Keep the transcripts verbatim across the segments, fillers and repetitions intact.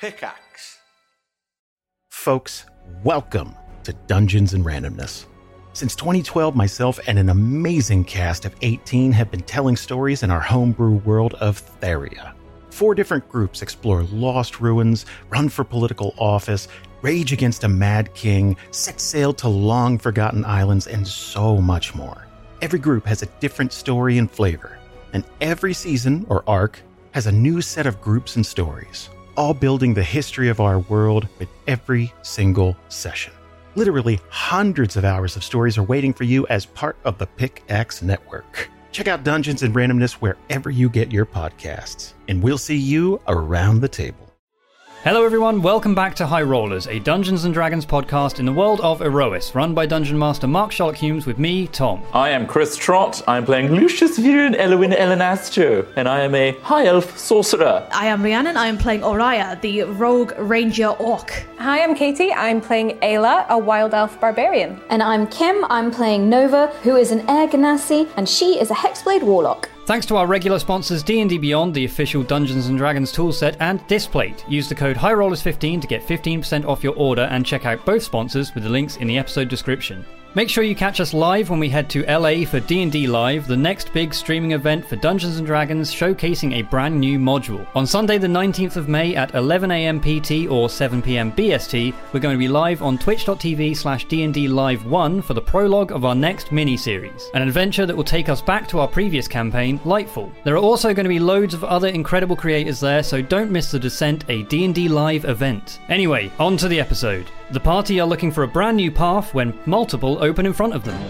Pickaxe. Folks, welcome to Dungeons and Randomness. Since twenty twelve, myself and an amazing cast of eighteen have been telling stories in our homebrew world of Theria. Four different groups explore lost ruins, run for political office, rage against a mad king, set sail to long-forgotten islands, and so much more. Every group has a different story and flavor, and every season, or arc, has a new set of groups and stories, all building the history of our world with every single session. Literally hundreds of hours of stories are waiting for you as part of the Pickaxe Network. Check out Dungeons and Randomness wherever you get your podcasts, and we'll see you around the table. Hello everyone, welcome back to High Rollers, a Dungeons and Dragons podcast in the world of Erois, run by Dungeon Master Mark Sherlock Humes with me, Tom. I am Chris Trott, I'm playing Lucius Viren Elwin Elenastro, and I am a High Elf Sorcerer. I am Rhiannon, I am playing Oriah, the Rogue Ranger Orc. Hi, I'm Katie, I'm playing Ayla, a Wild Elf Barbarian. And I'm Kim, I'm playing Nova, who is an Air Ganassi, and she is a Hexblade Warlock. Thanks to our regular sponsors D and D Beyond, the official Dungeons and Dragons toolset, and Displate. Use the code High Rollers fifteen to get fifteen percent off your order and check out both sponsors with the links in the episode description. Make sure you catch us live when we head to L A for D and D Live, the next big streaming event for Dungeons and Dragons showcasing a brand new module. On Sunday the nineteenth of May at eleven a.m. P T or seven p.m. B S T, we're going to be live on twitch.tv slash D&D Live one for the prologue of our next mini-series, an adventure that will take us back to our previous campaign, Lightfall. There are also going to be loads of other incredible creators there, so don't miss the Descent, a D and D Live event. Anyway, on to the episode. The party are looking for a brand new path when multiple open in front of them.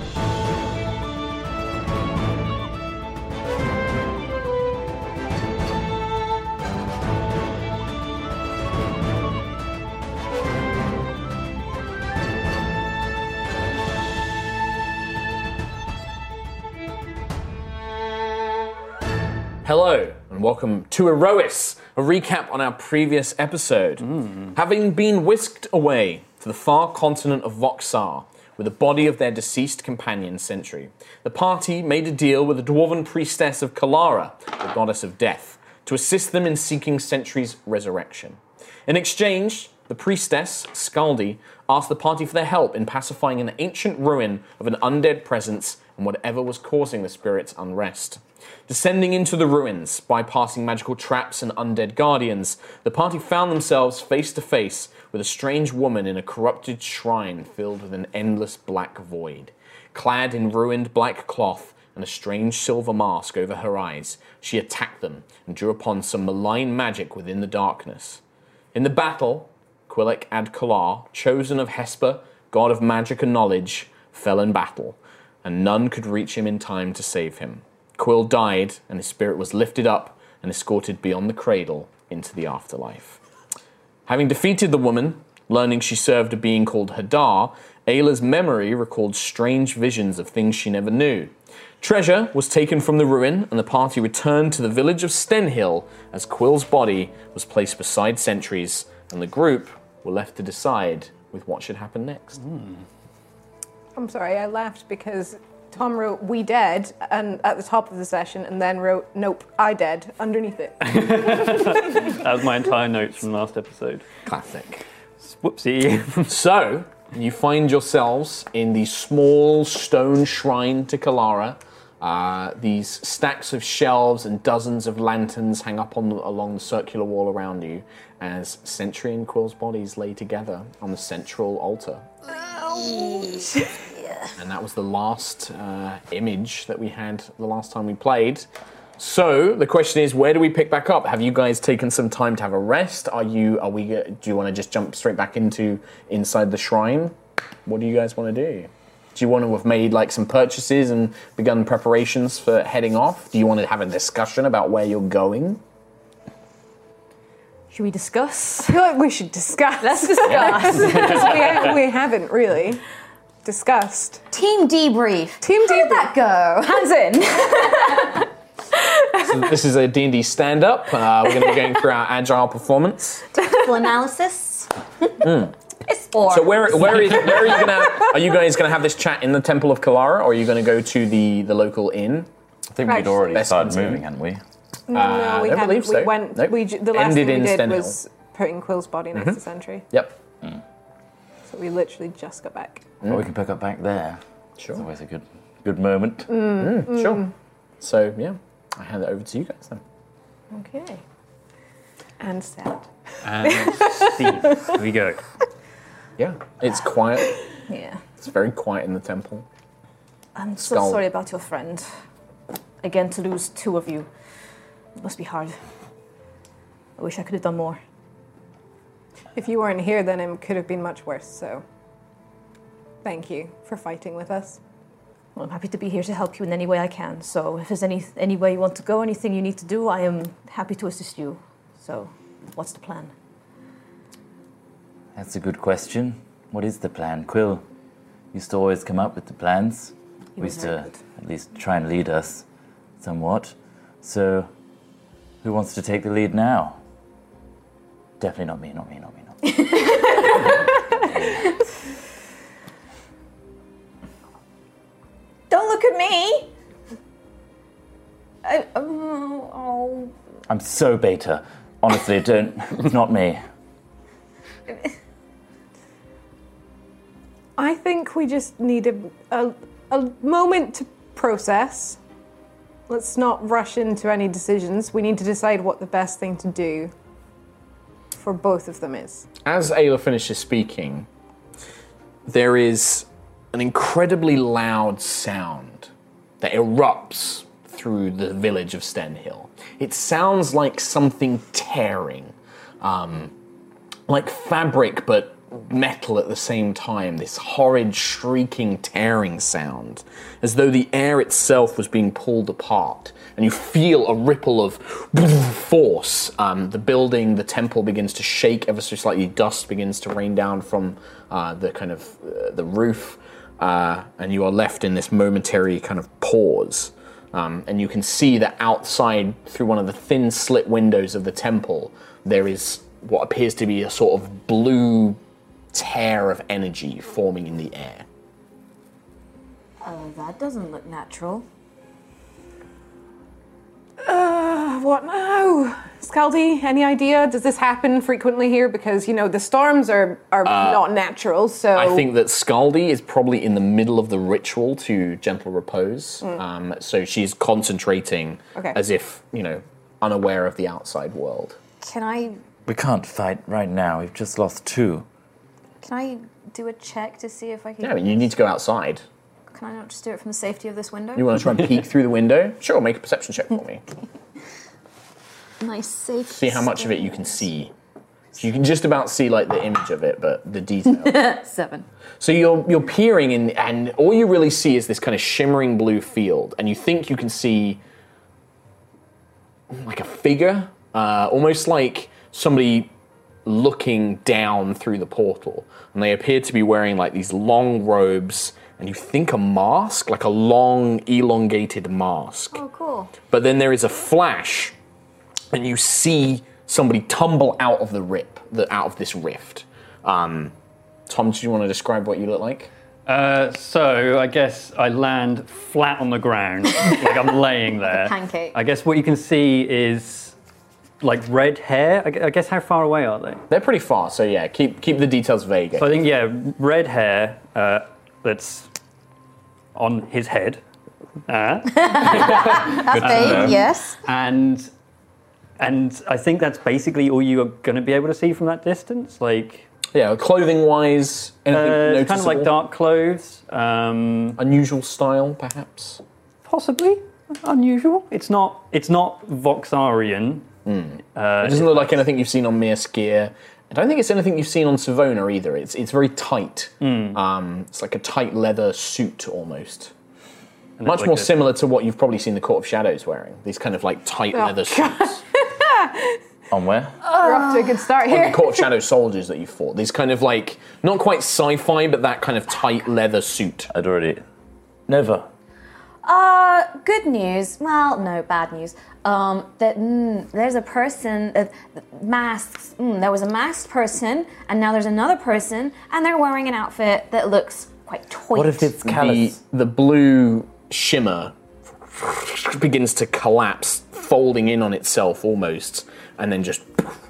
Hello, and welcome to Erois, a recap on our previous episode. Mm. Having been whisked away to the far continent of Voxar with the body of their deceased companion Sentry, the party made a deal with the dwarven priestess of Kalara, the goddess of death, to assist them in seeking Sentry's resurrection. In exchange, the priestess, Scaldi, asked the party for their help in pacifying an ancient ruin of an undead presence and whatever was causing the spirit's unrest. Descending into the ruins, bypassing magical traps and undead guardians, the party found themselves face to face with a strange woman in a corrupted shrine filled with an endless black void. Clad in ruined black cloth and a strange silver mask over her eyes, she attacked them and drew upon some malign magic within the darkness. In the battle, Quillic Ad Kalar, chosen of Hesper, god of magic and knowledge, fell in battle, and none could reach him in time to save him. Quill died, and his spirit was lifted up and escorted beyond the cradle into the afterlife. Having defeated the woman, learning she served a being called Hadar, Ayla's memory recalled strange visions of things she never knew. Treasure was taken from the ruin, and the party returned to the village of Stenhill as Quill's body was placed beside Sentry's, and the group were left to decide with what should happen next. Mm. I'm sorry, I laughed because Tom wrote, "We dead," and at the top of the session, and then wrote, "Nope, I dead," underneath it. That was my entire notes from last episode. Classic. Whoopsie. So, you find yourselves in the small stone shrine to Kalara. Uh, these stacks of shelves and dozens of lanterns hang up on the, along the circular wall around you as Sentry and Quill's bodies lay together on the central altar. And that was the last uh, image that we had the last time we played. So the question is, where do we pick back up? Have you guys taken some time to have a rest? Are you? Are we? Do you want to just jump straight back into inside the shrine? What do you guys want to do? Do you want to have made like some purchases and begun preparations for heading off? Do you want to have a discussion about where you're going? Should we discuss? I feel like we should discuss. Let's discuss. we, we haven't really discussed. Team debrief. Team How debrief. did that go? Hands in. So this is a D and D stand-up. Uh, we're going to be going through our agile performance. Technical analysis. Mm. It's four. So where where is where are you gonna are you guys gonna have this chat in the Temple of Kalara, or are you gonna go to the, the local inn? I think we'd already Best started Inn. moving, hadn't we? No, Uh, we I don't hadn't. believe so. We went. Nope. We j- the last Ended thing we in did Stenhill. was putting Quill's body next Mhm. to Sentry. Yep. So we literally just got back. Well, we can pick up back there. Sure. It's always a good, good moment. Mm, Mm, Sure. So yeah, I hand it over to you guys then. Okay. And sad. And Steve, here we go. Yeah, it's quiet. Yeah. It's very quiet in the temple. I'm so Skull. sorry about your friend. Again, to lose two of you. It must be hard. I wish I could have done more. If you weren't here, then it could have been much worse, so thank you for fighting with us. Well, I'm happy to be here to help you in any way I can. So if there's any any way you want to go, anything you need to do, I am happy to assist you. So, what's the plan? That's a good question. What is the plan? Quill used to always come up with the plans. He We was used very to good. at least try and lead us somewhat. So, who wants to take the lead now? Definitely not me, not me, not me, not me. Don't look at me! I, oh, oh. I'm so beta. Honestly, don't. It's not me. I think we just need a, a, a moment to process. Let's not rush into any decisions. We need to decide what the best thing to do for both of them is. As Ayla finishes speaking, there is an incredibly loud sound that erupts through the village of Stenhill. It sounds like something tearing, um, like fabric but metal at the same time, this horrid shrieking tearing sound, as though the air itself was being pulled apart, and you feel a ripple of force. Um, the building, the temple begins to shake ever so slightly, dust begins to rain down from uh, the kind of uh, the roof, uh, and you are left in this momentary kind of pause. Um, and you can see that outside, through one of the thin slit windows of the temple, there is what appears to be a sort of blue tear of energy forming in the air. Oh, that doesn't look natural. Uh, what now? Scaldy, any idea? Does this happen frequently here? Because, you know, the storms are, are Uh, not natural, so... I think that Scaldy is probably in the middle of the ritual to gentle repose. Mm. Um, so she's concentrating Okay. as if, you know, unaware of the outside world. Can I We can't fight right now. We've just lost two. can I do a check to see if I can? Yeah, I mean, you need to go outside. Can I not just do it from the safety of this window? You want to try and peek through the window? Sure, make a perception check for me. Nice safe. See how much of it you can see. You can just about see like the image of it, but the detail. Seven. So you're you're peering in, and all you really see is this kind of shimmering blue field, and you think you can see like a figure, uh, almost like somebody looking down through the portal, and they appear to be wearing like these long robes, and you think a mask, like a long, elongated mask. Oh, cool. But then there is a flash, and you see somebody tumble out of the rip, the, out of this rift. Um, Tom, do you want to describe what you look like? Uh, so I guess I land flat on the ground, like I'm laying there. pancake. I guess what you can see is like red hair. I gu- I guess how far away are they? They're pretty far, so yeah, keep keep the details vague. So I think yeah, red hair uh, that's on his head. Uh, That's vague, yes. And and I think that's basically all you are going to be able to see from that distance. Like yeah, clothing wise, anything uh, noticeable? it's kind of like dark clothes. Um, Unusual style, perhaps. Possibly unusual. It's not. It's not Voxarian. Uh, It doesn't look like anything you've seen on Mirskir. I don't think it's anything you've seen on Savona either. It's it's very tight. Mm. Um, it's like a tight leather suit almost. And Much it's like more a- similar to what you've probably seen the Court of Shadows wearing. These kind of like tight Oh, leather God. suits. On where? We're off to a good start On here. the Court of Shadows soldiers that you fought. These kind of like, not quite sci-fi, but that kind of tight leather suit. I'd already. Nova. Uh, good news. Well, no, bad news. Um, that mm, there's a person, uh, masks. Mm, there was a masked person, and now there's another person, and they're wearing an outfit that looks quite toy. What if it's The, Callus? the blue shimmer begins to collapse, folding in on itself almost, and then just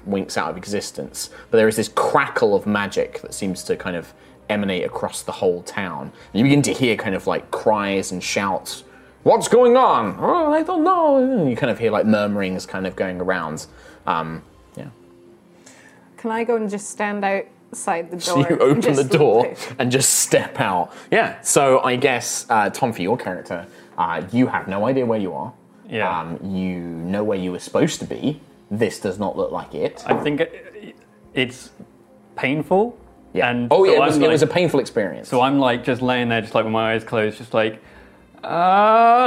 winks out of existence. But there is this crackle of magic that seems to kind of emanate across the whole town. And you begin to hear kind of like cries and shouts. What's going on? Oh, I don't know. And you kind of hear like murmurings kind of going around. Um, yeah. Can I go and just stand outside the door? So you and open just the door look? and just step out. Yeah. So I guess, uh, Tom, for your character, uh, you have no idea where you are. Yeah. Um, you know where you were supposed to be. This does not look like it. I think it, it's painful. Yeah. And oh, yeah, so it was, I'm it like, was a painful experience. So I'm like just laying there, just like with my eyes closed, just like, uh.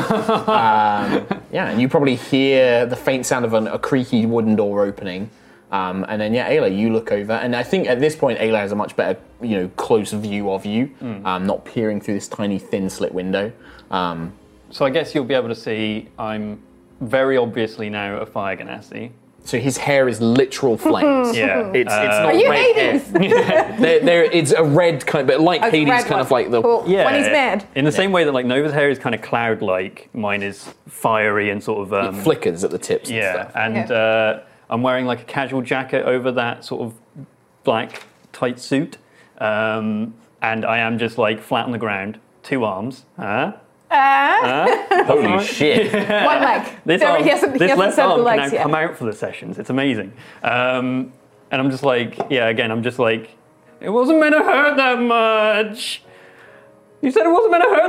um, yeah, and you probably hear the faint sound of an, a creaky wooden door opening. Um, and then, yeah, Ayla, you look over. And I think at this point, Ayla has a much better, you know, close view of you, mm. um, not peering through this tiny, thin slit window. Um, so I guess you'll be able to see I'm very obviously now a Fire Ganassi. So his hair is literal flames. Yeah. It's, it's uh, not Are you red Hades? hair. there, there, it's a red kind of, but like A Hades, red kind one. of like the... Cool. Yeah. When he's mad. In the same way that like Nova's hair is kind of cloud-like, mine is fiery and sort of... Um, it flickers at the tips and yeah, stuff. and Okay. uh, I'm wearing like a casual jacket over that sort of black tight suit. Um, and I am just like flat on the ground, two arms. Huh? Uh, Holy shit. one leg. This, Never- arm, he hasn't, he this hasn't left said the arm can legs now yet. come out for the sessions. It's amazing. Um, and I'm just like, yeah, again, I'm just like, it wasn't meant to hurt that much. You said it wasn't meant to hurt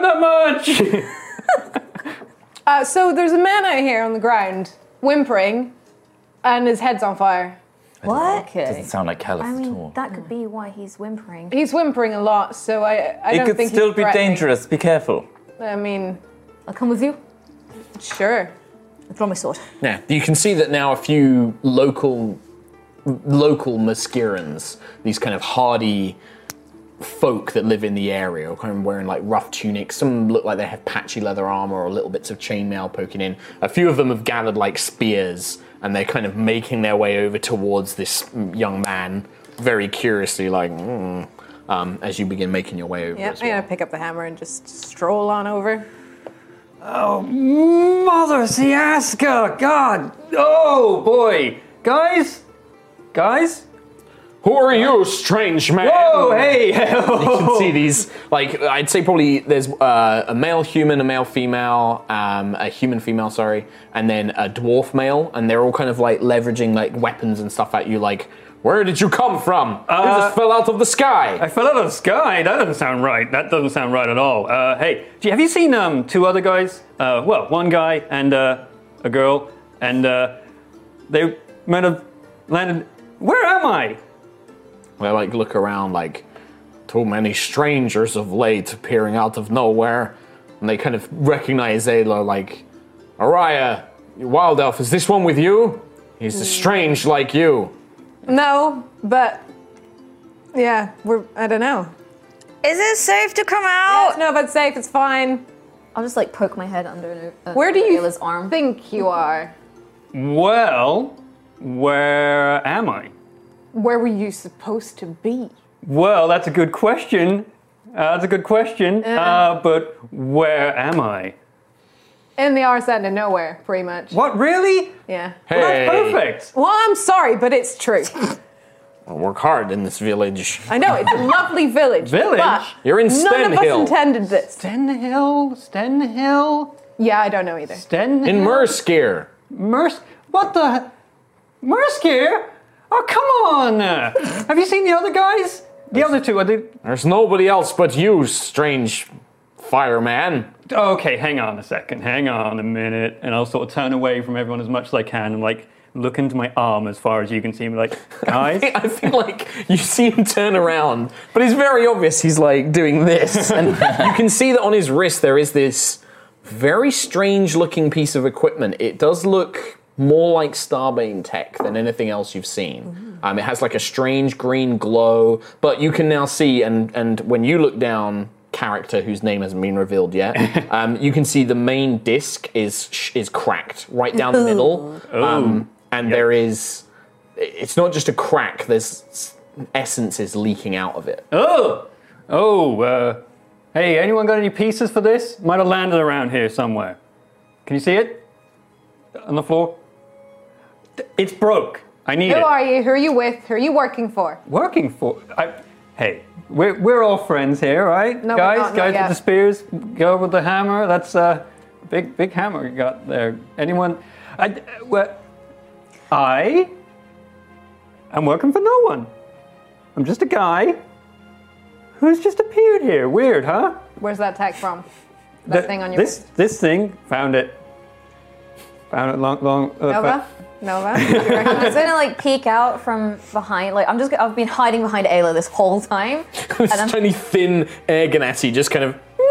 that much. Uh, so there's a man out here on the ground, whimpering, and his head's on fire. What? Doesn't Okay. sound like Callus I at mean, all. that could be why he's whimpering. He's whimpering a lot, so I, I It don't could think still he's be threatening. dangerous. Be careful. I mean, I'll come with you. sure. I draw my sword. Now, you can see that now a few local local Masquerans, these kind of hardy folk that live in the area, are kind of wearing like rough tunics. Some look like they have patchy leather armor or little bits of chainmail poking in. A few of them have gathered like spears, and they're kind of making their way over towards this young man, very curiously, like, mm, um, as you begin making your way over Yeah, as I'm well. gonna pick up the hammer and just stroll on over. Oh, Mother Siaska! God! Oh, boy! Guys? Guys? Who are you, strange man? Whoa, hey! You can see these, like, I'd say probably there's uh, a male human, a male female, um, a human female, sorry, and then a dwarf male, and they're all kind of like leveraging like weapons and stuff at you, like, where did you come from? Uh, you just fell out of the sky. I fell out of the sky? That doesn't sound right. That doesn't sound right at all. Uh, hey, do you, have you seen um, two other guys? Uh, well, one guy and uh, a girl, and uh, they might have landed... Where am I? They like look around like, too many strangers of late appearing out of nowhere, and they kind of recognize Ayla like, Araya, wild elf, is this one with you? He's strange like you. No, but yeah, we're. I don't know. Is it safe to come Yeah, out? no, but safe. It's fine. I'll just like poke my head under uh, Where do you Ayla's arm. think you are? Well, where am I? Where were you supposed to be? Well, that's a good question. Uh, that's a good question. Uh, but where am I? In the arse end of nowhere, pretty much. What, really? Yeah. Hey, That's perfect. Well, I'm sorry, but it's true. I work hard in this village. I know it's a lovely village. Village? But You're in none of us Stenhill. intended this. Stenhill? Stenhill? Yeah, I don't know either. Stenhill? In Merskir. Mers... What the... Merskir? Oh, come on! Have you seen the other guys? The other two, are they... There's nobody else but you, strange fireman. Okay, hang on a second, hang on a minute. And I'll sort of turn away from everyone as much as I can and, like, look into my arm as far as you can see me, like, guys? I think, like, you see him turn around, but it's very obvious he's, like, doing this. And you can see that on his wrist there is this very strange-looking piece of equipment. It does look more like Starbane tech than anything else you've seen. Um, it has, like, a strange green glow, but you can now see, and, and when you look down... character whose name hasn't been revealed yet. Um, you can see the main disc is is cracked right down the middle, um, and there is. It's not just a crack. There's essences leaking out of it. Oh! Oh, uh... Hey, anyone got any pieces for this? Might have landed around here somewhere. Can you see it? On the floor? It's broke. I need Who it. are you? Who are you with? Who are you working for? Working for. I, hey, we're, we're all friends here, right? No, we're guys, not, not guys yet. with the spears, go with the hammer. That's a big, big hammer you got there. Anyone? I, well, I am working for no one. I'm just a guy who's just appeared here. Weird, huh? Where's that tech from? That The- thing on your this wrist? this thing found it. Found it long, long. Uh, Nova? Nova? You reckon I'm just gonna like peek out from behind. Like I'm just. I've been hiding behind Ayla this whole time. This I'm- tiny thin air ganassi just kind of.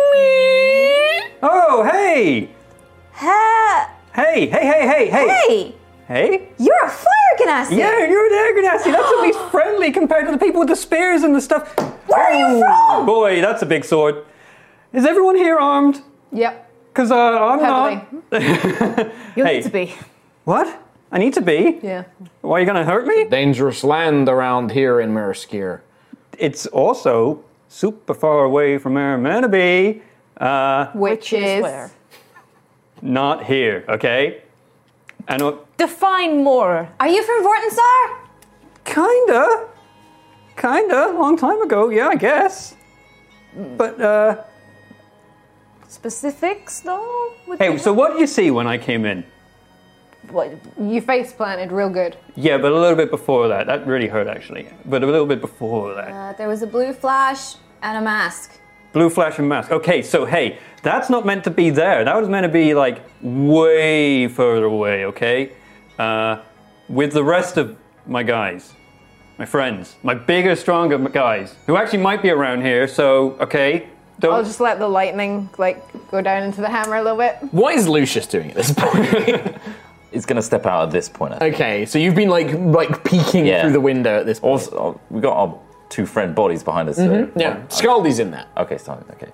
Oh, hey, Ha! hey, hey, hey, hey, hey, Hey! hey. You're a fire ganassi! Yeah, you're an air ganassi. That's at least friendly compared to the people with the spears and the stuff. Where are you Oh, from? boy, that's a big sword. Is everyone here armed? Yep. Because uh, I'm Heavily. not. You'll Hey. need to be. What? I need to be? Yeah. Why are you going to hurt me? Dangerous land around here in Meriskir. It's also super far away from where I'm meant to be. Uh, Which is. where? not here, okay? And uh, Define more. Are you from Vortensar? kinda, kinda, long time ago, yeah, I guess. But, uh, Specifics, though? Would hey, be- so what did you see when I came in? What? You face planted real good. Yeah, but a little bit before that. That really hurt, actually. But a little bit before that. Uh, there was a blue flash and a mask. Blue flash and mask. Okay, so hey, that's not meant to be there. That was meant to be like way further away, okay? Uh, with the rest of my guys, my friends, my bigger, stronger guys, who actually might be around here, so, okay? Don't. I'll just let the lightning like go down into the hammer a little bit. What is Lucius doing at this point? He's going to step out at this point. I think. Okay, so you've been like like peeking Yeah. through the window at this point. Also, uh, we got our two friend bodies behind us. So Yeah, Scaldy's in there. Okay, sorry. Okay.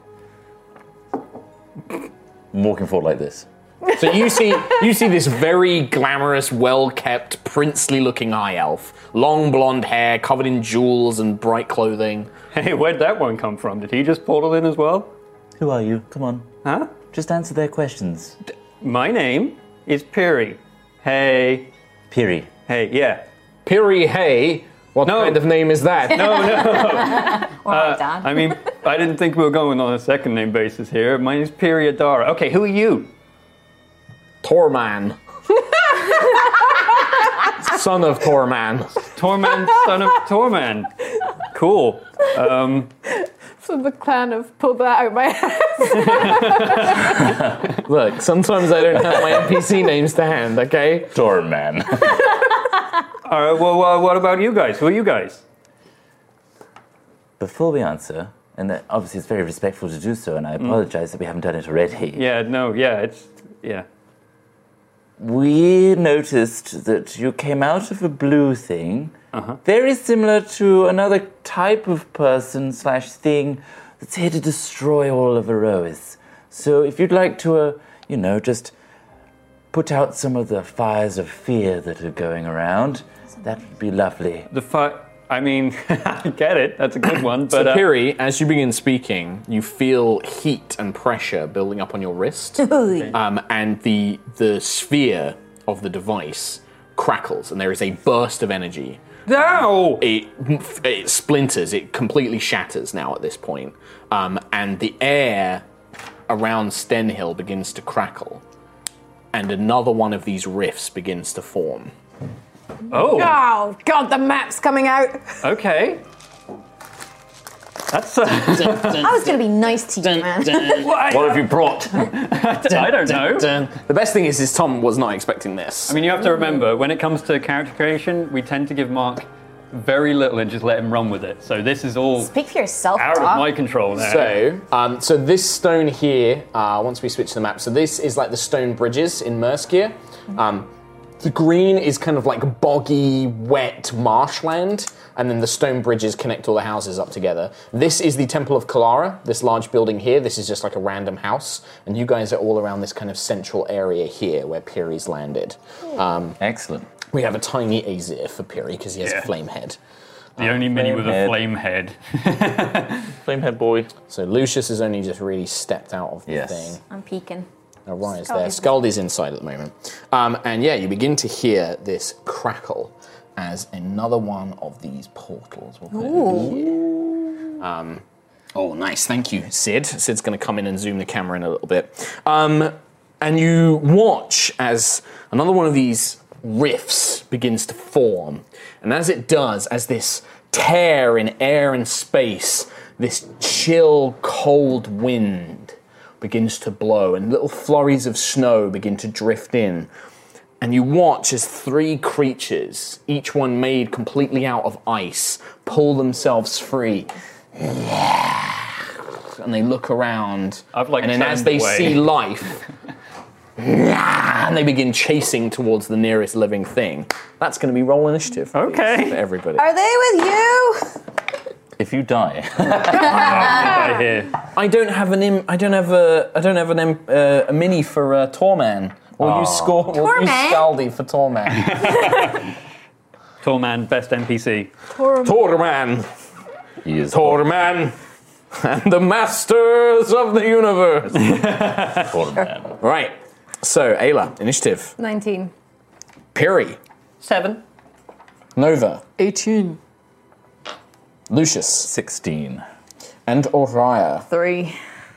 I'm walking forward like this. So you see you see this very glamorous, well-kept, princely-looking high elf, long blonde hair, covered in jewels and bright clothing. Hey, where'd that one come from? Did he just portal in as well? Who are you? Come on. Huh? Just answer their questions. My name is Piri. Hey. Piri. Hey, yeah. Piri Hay. What No. kind of name is that? No, no. All right, Dad. I mean, I didn't think we were going on a second name basis here. My name's Piri Adara. Okay, who are you? Torman. Son of Torman. Torman, son of Torman. Cool. Um, So the clan have pulled that out of my head. Look, sometimes I don't have my N P C names to hand, okay? Torman. all right, well, uh, what about you guys? Who are you guys? Before we answer, and that obviously it's very respectful to do so, and I apologize that we haven't done it already. Yeah, no, yeah, it's, yeah. We noticed that you came out of a blue thing, very similar to another type of person slash thing that's here to destroy all of Erois. So if you'd like to, uh, you know, just put out some of the fires of fear that are going around, that would be lovely. The fi- I mean, I get it. That's a good one, but So uh, Piri, as you begin speaking, you feel heat and pressure building up on your wrist, um, and the the sphere of the device crackles, and there is a burst of energy. no. It, it splinters, it completely shatters now at this point, um, and the air around Stenhill begins to crackle, and another one of these rifts begins to form. Oh, Oh god, the map's coming out. okay. That's. Uh, I was gonna be nice to you, man. what What have you brought? I don't know. The best thing is, is Tom was not expecting this. I mean, you have to remember, when it comes to character creation, we tend to give Mark very little and just let him run with it. So this is all Speak for yourself, out of Doc. my control now. So, um, so this stone here, uh, once we switch to the map, so this is like the stone bridges in Meriskir. Um, the green is kind of like boggy, wet marshland, and then the stone bridges connect all the houses up together. This is the Temple of Kalara, this large building here. This is just like a random house, and you guys are all around this kind of central area here where Piri's landed. Um, Excellent. we have a tiny Azir for Piri because he has Yeah. a flame head. the only mini with a head. flame head. Flamehead boy. So Lucius has only just really stepped out of the Yes. thing. I'm peeking. Orion is there. Scaldy's inside at the moment. Um, and yeah, you begin to hear this crackle as another one of these portals. We'll put it here. Um, oh, nice. Thank you, Sid. Sid's going to come in and zoom the camera in a little bit. Um, and you watch as another one of these rifts begins to form. And as it does, as this tear in air and space, this chill, cold wind begins to blow, and little flurries of snow begin to drift in. And you watch as three creatures, each one made completely out of ice, pull themselves free. And they look around, I've like and then as they away. see life, and they begin chasing towards the nearest living thing. That's going to be roll initiative. Okay. For everybody. Are they with you? If you die. I hear. I don't have an im- I don't have a I don't have an im- uh, a mini for uh, Torman. We'll use score. We'll use Torman? Scaldi for Torman. Torman, best N P C. Torman, He is Torman, and the masters of the universe. Torman. Right. So Ayla, initiative. nineteen. Piri, Seven. Nova, eighteen. Lucius, sixteen. and Oriah. Three.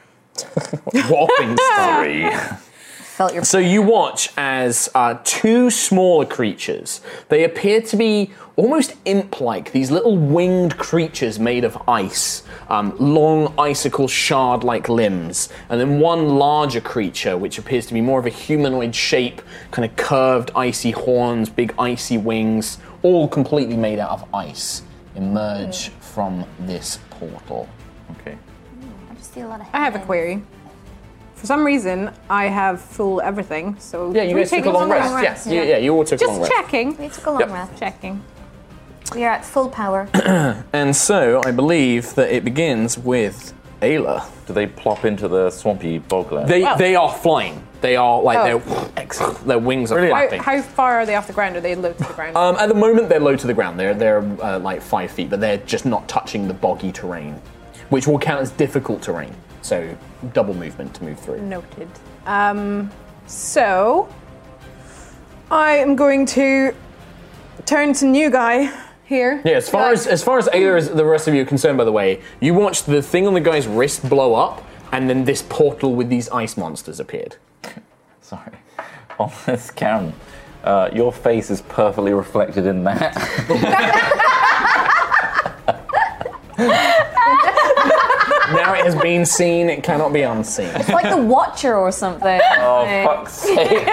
Whopping Three. Felt your. So you watch as uh, two smaller creatures. They appear to be almost imp-like, these little winged creatures made of ice, um, long icicle shard-like limbs, and then one larger creature which appears to be more of a humanoid shape, kind of curved icy horns, big icy wings, all completely made out of ice, emerge from this portal. Okay. I just see a lot of. I have a heads. query. For some reason, I have full everything, so Yeah, you can we guys took take a long long rest. rest, Yes, yeah. yeah, yeah, you all took a long Just rest. checking. We took a long Yep. rest. Checking. We are at full power. And so I believe that it begins with Ayla. Do they plop into the swampy bogland? They Oh. they are flying. They are like Oh. they're excellent. Their wings are How, flapping. how far are they off the ground? Are they low to the ground? Um, at the moment, they're low to the ground. They're they're uh, like five feet, but they're just not touching the boggy terrain, which will count as difficult terrain. So double movement to move through. Noted. Um, so I am going to turn to new guy here. Yeah, as far as as far as Ayla is the rest of you are concerned, by the way, you watched the thing on the guy's wrist blow up, and then this portal with these ice monsters appeared. Sorry. On this cam, uh, your face is perfectly reflected in that. Now it has been seen; it cannot be unseen. It's like the Watcher or something. Oh, fuck's sake.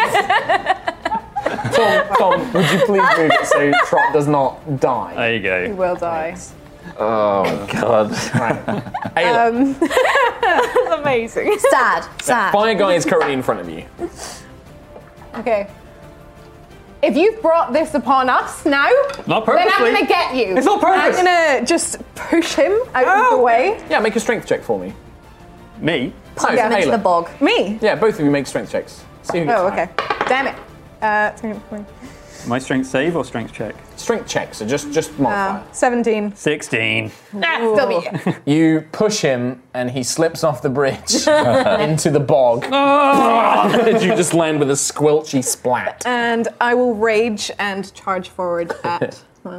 Tom, Tom, would you please move it so Trot does not die? There you He go. will die. Oh, God. Right. Ayla, Um, that's amazing. Sad. Sad. fire guy is currently in front of you. Okay. If you've brought this upon us now, Not then I'm purposely. gonna get you. It's on purpose. I'm gonna just push him out Oh. of the way. Yeah, make a strength check for me. Me? Plunge him into Ayla. the bog. Me? Yeah, both of you make strength checks. See who gets Oh, higher. okay. Damn it. Uh, twenty, twenty, My strength save or strength check? Strength check, so just just modifier. uh, seventeen. Sixteen. Ah, still beat you. You push him, and he slips off the bridge into the bog. And you just land with a squelchy splat. And I will rage and charge forward at.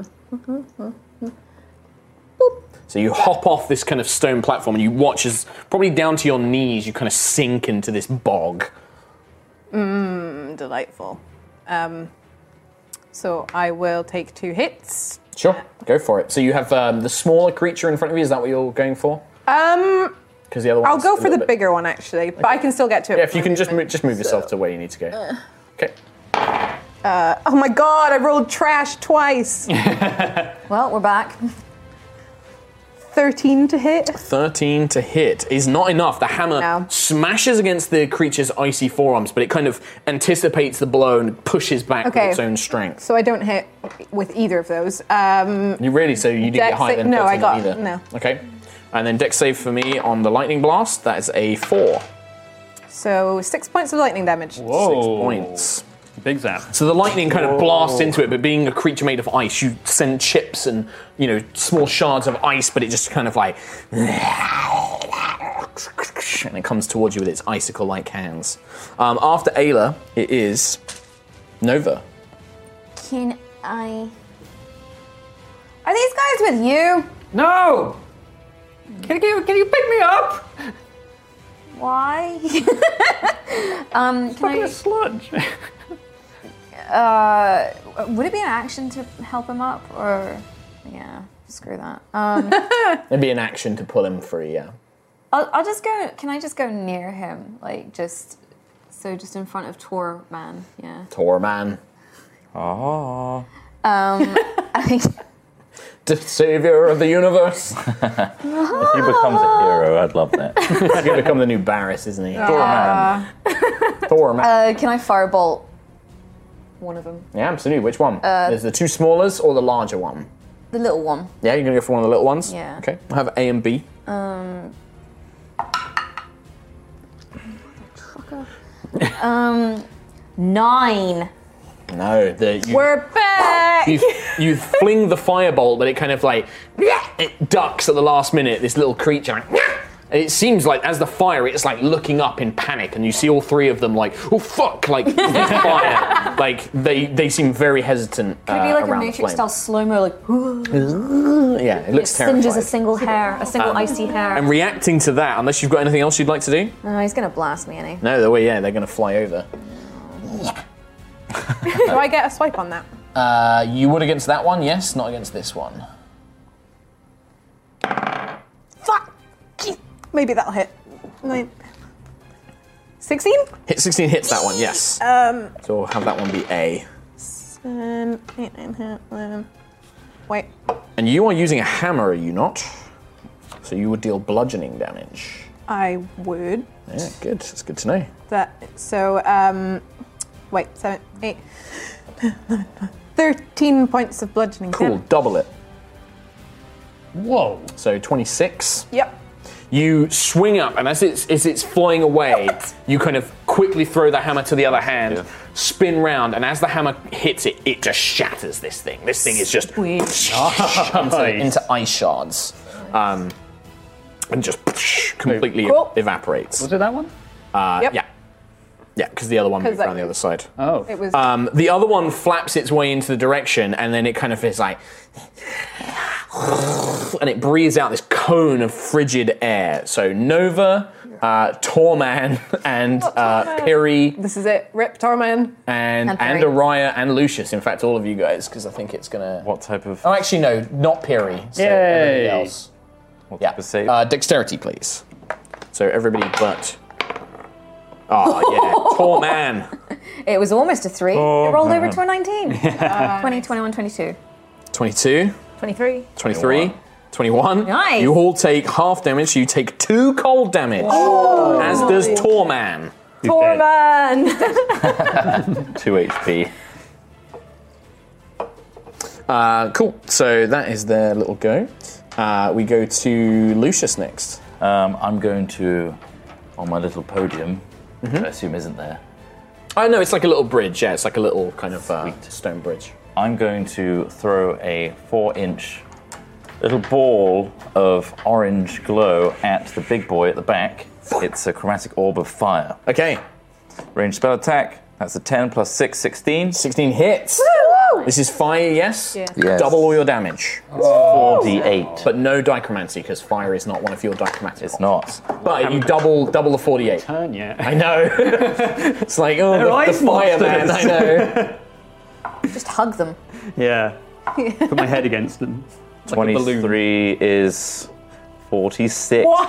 So you hop off this kind of stone platform, and you watch as, probably down to your knees, you kind of sink into this bog. Mmm, delightful. Um, so I will take two hits. Sure, go for it. So you have um, the smaller creature in front of you. Is that what you're going for? Um, Because the other one. I'll go for the bigger one actually, but I can still get to it. Yeah, if you with my can just move, movement. just move yourself to where you need to go. Okay. Oh my god, I rolled trash twice. Well, we're back. thirteen to hit. thirteen to hit is not enough. The hammer No. smashes against the creature's icy forearms, but it kind of anticipates the blow and pushes back Okay. with its own strength. So I don't hit with either of those. Um, You really? So you didn't Dex get higher sa- than no, I thirteen got- either? no. Okay. And then dex save for me on the lightning blast. That is a four. so six points of lightning damage. Whoa. Six points. Big zap. So the lightning kind of blasts into it, but being a creature made of ice, you send chips and, you know, small shards of ice, but it just kind of like... And it comes towards you with its icicle-like hands. Um, after Ayla, it is Nova. Can I Are these guys with you? No! Can you, can you pick me up? Why? um, can I... sludge. Uh, would it be an action to help him up, or... Yeah, screw that. Um, It'd be an action to pull him free, yeah. I'll, I'll just go... Can I just go near him? Like, just... So just in front of Tor Man, yeah. Tor Man. Oh. Um, I think... The savior of the universe. If he becomes a hero, I'd love that. He's going to become the new Barris, isn't he? Thor man. Thor Man. Uh, can I firebolt one of them? Yeah, absolutely. Which one? There's the two smallers or the larger one? The little one. Yeah, you're going to go for one of the little ones? Yeah. Okay. I have A and B. Um... um... Nine. No, the... You, We're back! You, you fling the firebolt, but it kind of like it ducks at the last minute. This little creature, and it seems like as the fire, it's like looking up in panic, and you see all three of them like, oh fuck, like fire, like they they seem very hesitant. Could it be uh, like a around the Matrix flame. style slow mo, like Yeah, it looks it terrifying. singes a single hair, a single icy hair? And reacting to that, unless you've got anything else you'd like to do. No, he's gonna blast me, ain't he? No, the way yeah, they're gonna fly over. Do I get a swipe on that? Uh, you would against that one, yes, not against this one. Fuck! Maybe that'll hit. Nine. sixteen? Hit sixteen hits that one, yes. Um, So we'll have that one be A. seven, eight, nine, ten, eleven. Wait. And you are using a hammer, are you not? So you would deal bludgeoning damage. I would. Yeah, good. That's good to know. That. So, um, wait, seven, eight, nine, thirteen points of bludgeoning. Cool, damage. double it. Whoa. So twenty-six. Yep. You swing up, and as it's as it's flying away, you kind of quickly throw the hammer to the other hand, Yeah. spin round, and as the hammer hits it, it just shatters this thing. This thing is just into, into ice shards, um, and just completely Cool. evaporates. Was it that one? Uh, Yep. Yeah, yeah, because the other one 'Cause moved that around the other moved. side. Oh. It was. Um, the other one flaps its way into the direction, and then it kind of is like, and it breathes out this cone of frigid air. So Nova, uh, Torman, and uh, Piri, this is it. Rip Torman. and And and Piri. Araya and Lucius. In fact, all of you guys, because I think it's gonna. What type of, Oh, actually, no, not Piri. So Yay. everybody else. what Yeah. type of save? Uh, dexterity, please. So everybody, but. Oh yeah, Torman. It was almost a three. Oh, it rolled over man. to a nineteen. twenty, twenty-one, twenty-two. twenty-two. twenty-three. twenty-three, twenty-one. Nice. You all take half damage. You take two cold damage. As does Torman. Torman! two H P. Uh, cool. So that is their little go. Uh, we go to Lucius next. Um, I'm going to, on my little podium, Mm-hmm. which I assume isn't there, Oh no, it's like a little bridge. Yeah, it's like a little kind of uh, stone bridge. I'm going to throw a four-inch little ball of orange glow at the big boy at the back. It's a chromatic orb of fire. Okay, Range spell attack. That's a ten plus six, sixteen. sixteen hits. This is fire, yes. Yeah. Yes. Double all your damage, four d eight. but no dichromancy because fire is not one of your dichromatic. It's not. But you double double the forty-eight. Turn, yeah. I know. It's like oh, They're the, the ice fire man. monsters. I know. Just hug them. Yeah. Put my head against them. Like a balloon. twenty-three is forty-six. Where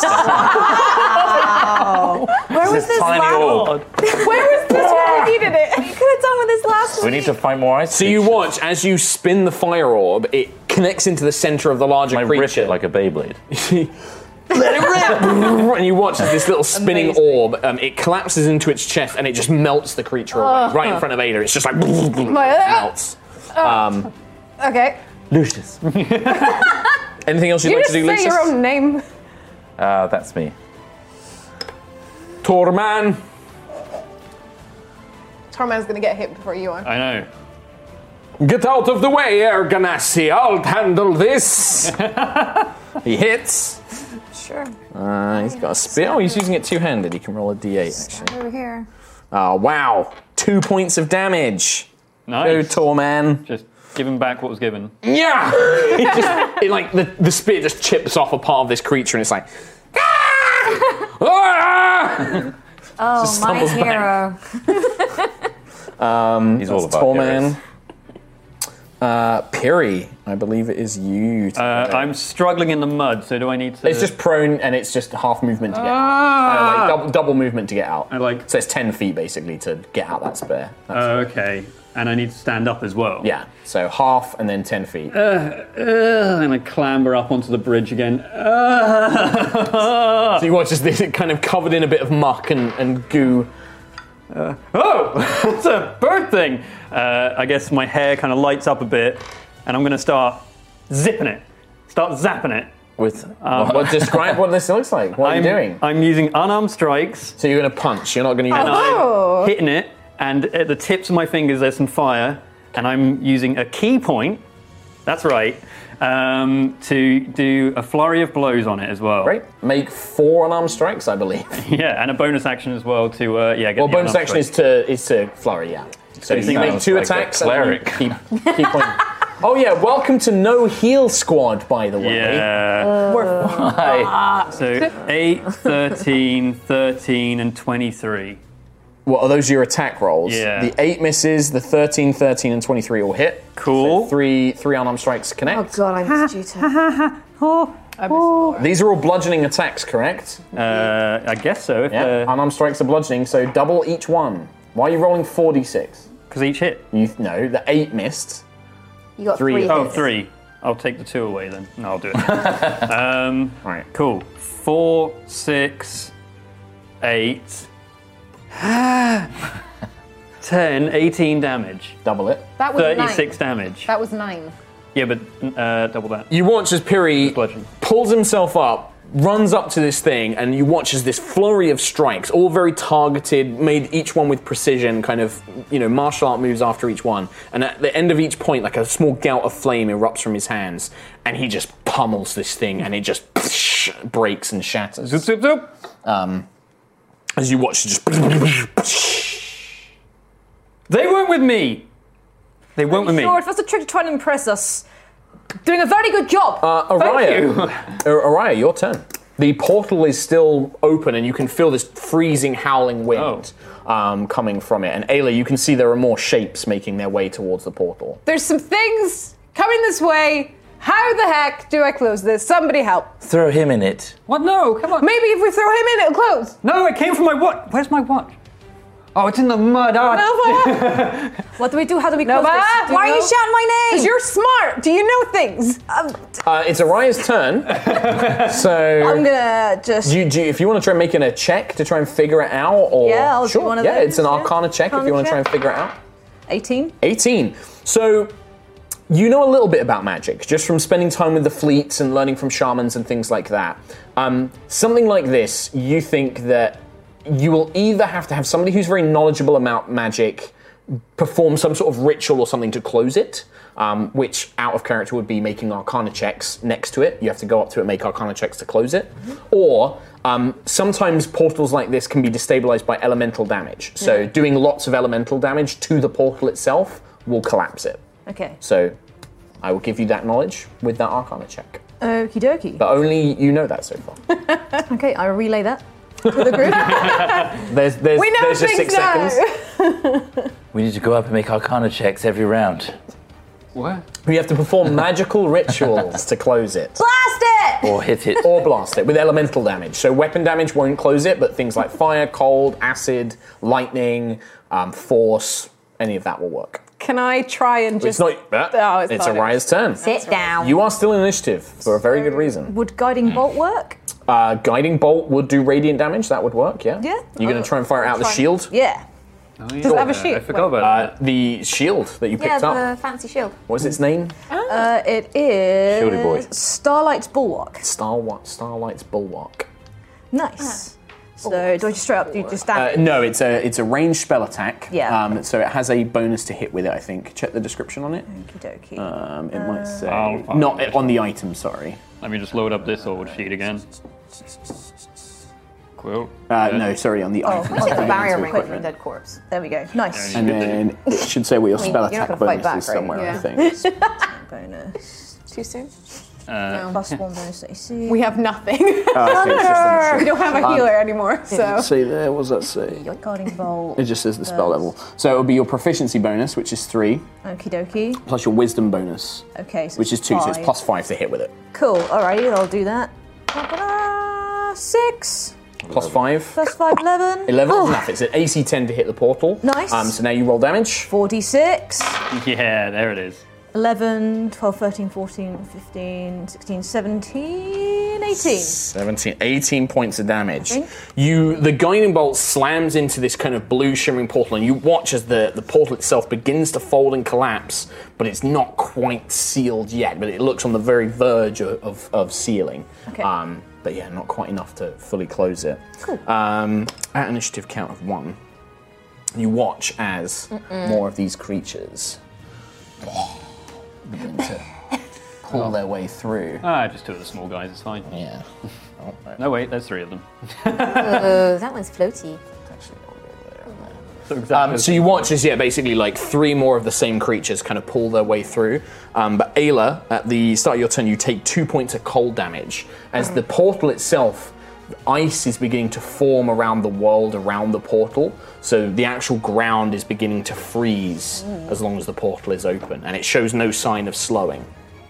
was This this tiny last orb. Where was this when we needed it? You could have done with this last We one. need to find more ice. So you watch as you spin the fire orb, it connects into the center of the larger I rip creature. it like a Beyblade. Let it rip! And you watch as this little spinning orb, um, it collapses into its chest and it just melts the creature away. Right in front of Ada. It's just like melts. Um, Okay. Lucius. anything else you'd You like just to do, say Lucius? your own name. Uh, that's me. Torman. Torman's gonna get hit before you are. I know. Get out of the way, Air Ganassi. I'll handle this. He hits. Sure. Uh, he's got a spit. Oh, he's using it two-handed. He can roll a d eight, actually. Over here. Oh, wow. Two points of damage. Go, Nice. Torman. Just Give him back what was given. Yeah! it just, it, like, the, the spear just chips off a part of this creature and it's like... Ah! Ah! Oh, Just my stumbles hero. um, He's all that's about Tall heroes. Man. Uh, Piri, I believe it is you. To Uh, I'm struggling in the mud, so do I need to... It's just prone and it's just half movement to get Ah! out. Uh, like double, double movement to get out. I like... So it's ten feet basically to get out that spear. That's Oh, okay. And I need to stand up as well. Yeah, so half and then ten feet. Uh, uh, and I clamber up onto the bridge again. Uh, so you watch as this kind of covered in a bit of muck and, and goo. Uh, oh, it's a bird thing. Uh, I guess my hair kind of lights up a bit, and I'm going to start zipping it, start zapping it. With um, what, describe what this looks like. What I'm, are you doing? I'm using unarmed strikes. So you're going to punch. You're not going to use. And I'm hitting it, and at the tips of my fingers there's some fire, and I'm using a key point. That's right. Um, to do a flurry of blows on it as well. Great. Make four unarmed strikes, I believe. Yeah, and a bonus action as well to uh, yeah. Get well, the bonus unarmed action strike. is to is to flurry. Yeah. So you Sounds make two like a attacks cleric. and keep keep point. Oh yeah, welcome to No Heal Squad, by the way. Yeah. Hi. So eight, thirteen, thirteen, and twenty-three. What are those your attack rolls? Yeah. The eight misses, the thirteen, thirteen, and twenty-three all hit. Cool. So three three unarmed strikes Oh connect. god, I missed you too. These are all bludgeoning attacks, correct? Uh, I guess so. If Yeah. uh, Unarmed strikes are bludgeoning, so double each one. Why are you rolling four d six? because each hit. You no, the eight missed. You got Three. three. Oh, hits. three. I'll take the two away then. No, I'll do it. um, All right. cool. Four, six, eight, ten, eighteen damage. Double it. That was thirty-six nine. damage. That was nine. Yeah, but uh, double that. You watch as Piri Bludgeon. pulls himself up, runs up to this thing, and you watch as this flurry of strikes, all very targeted, made each one with precision, kind of, you know, martial art moves after each one. And at the end of each point, like a small gout of flame erupts from his hands, and he just pummels this thing, and it just breaks and shatters. Zoop, zoop, zoop. Um, as you watch, it just. They weren't with me. They weren't with me. Sure, if that's a trick to try and impress us, doing a very good job. Uh, Araya, Ar- Araya, your turn. The portal is still open, and you can feel this freezing, howling wind um, coming from it. And Ayla, you can see there are more shapes making their way towards the portal. There's some things coming this way. How the heck do I close this? Somebody help. Throw him in it. What? No, come on. Maybe if we throw him in, it'll close. No, it came from my watch. Where's my watch? Oh, it's in the mud. Oh, Nova! What do we do? How do we close Nova! this? Do Why are you know? shouting my name? Because you're smart. Do you know things? Uh, it's Araya's turn. so, I'm gonna just. do you, do you, if you want to try making a check to try and figure it out, or Yeah, I'll do sure, one of yeah, those, it's an yeah. Arcana check if Arcana you want to try check. and figure it out. eighteen. eighteen. So, you know a little bit about magic, just from spending time with the fleets and learning from shamans and things like that. Um, something like this, you think that you will either have to have somebody who's very knowledgeable about magic perform some sort of ritual or something to close it, um, which out of character would be making Arcana checks next to it. You have to go up to it and make Arcana checks to close it. Or um, sometimes portals like this can be destabilized by elemental damage. So doing lots of elemental damage to the portal itself will collapse it. Okay. So I will give you that knowledge with that Arcana check. Okie dokie. But only you know that so far. Okay, I'll relay that to the group. There's, there's, We know there's just things six now. seconds. We need to go up and make Arcana checks every round. what? You have to perform magical rituals to close it. Blast it! Or hit it. Or blast it with elemental damage. So weapon damage won't close it, but things like fire, cold, acid, lightning, um, force, any of that will work. Can I try and It's just... not. Oh, it's it's not. Araya's turn. Sit down. You are still in initiative for a very good reason. Would guiding bolt work? Uh, guiding bolt would do radiant damage. That would work. Yeah. Yeah. You're going to try and fire out the Try. shield. Yeah. Oh, yeah. Does it have a shield? I forgot about Uh, the shield that you Yeah, picked up. the fancy shield. What's its name? Uh, it is Shieldy boy. Starlight's Bulwark. Star Starlight's Bulwark. Nice. So do I just straight up do just stand? Uh, no, it's a it's a ranged spell attack. Yeah. Um, so it has a bonus to hit with it. I think. Check the description on it. Okie dokie. Um, it might say I'll- I'll- not on the item. Sorry. Let me just load up this old sheet again. Quill. Uh, no, sorry, on the Oh, items. on Check the going barrier into ring with equipment. dead corpse. There we go. Nice. And then it should say what your mean, spell you're not attack gonna fight bonus back, is right? somewhere, I Yeah. think. Bonus. Too soon? Uh, Plus one bonus A C. We have nothing. Oh, okay, it's just we don't have a healer anymore, so. See there, what does that say? Guarding bolt. It just says the spell level. So it'll be your proficiency bonus, which is three, Okie dokie. plus your wisdom bonus, Okay, so which is two, so it's five. plus five to hit with it. Cool. Alrighty, I'll do that. Ta-da! Six Plus five. plus five, eleven. eleven is Oh, enough. It's an A C ten to hit the portal. Nice. Um, so now you roll damage. forty-six. yeah, there it is. eleven, twelve, thirteen, fourteen, fifteen, sixteen, seventeen, eighteen. seventeen, eighteen points of damage. think. You, the guiding bolt slams into this kind of blue shimmering portal, and you watch as the, the portal itself begins to fold and collapse, but it's not quite sealed yet, but it looks on the very verge of, of, of sealing. Okay. Um, but yeah, not quite enough to fully close it. Cool. Um, at initiative count of one, you watch as more of these creatures begin to pull their way through. Ah, just two of the small guys, it's fine. Yeah. Oh, right. No, wait, there's three of them. Oh, that one's floaty. Actually, I'll go there and there. So exactly. Um, so you watch as, yeah, basically like three more of the same creatures kind of pull their way through. Um, but Ayla, at the start of your turn, you take two points of cold damage. As the portal itself, ice is beginning to form around the world around the portal. So the actual ground is beginning to freeze as long as the portal is open. And it shows no sign of slowing.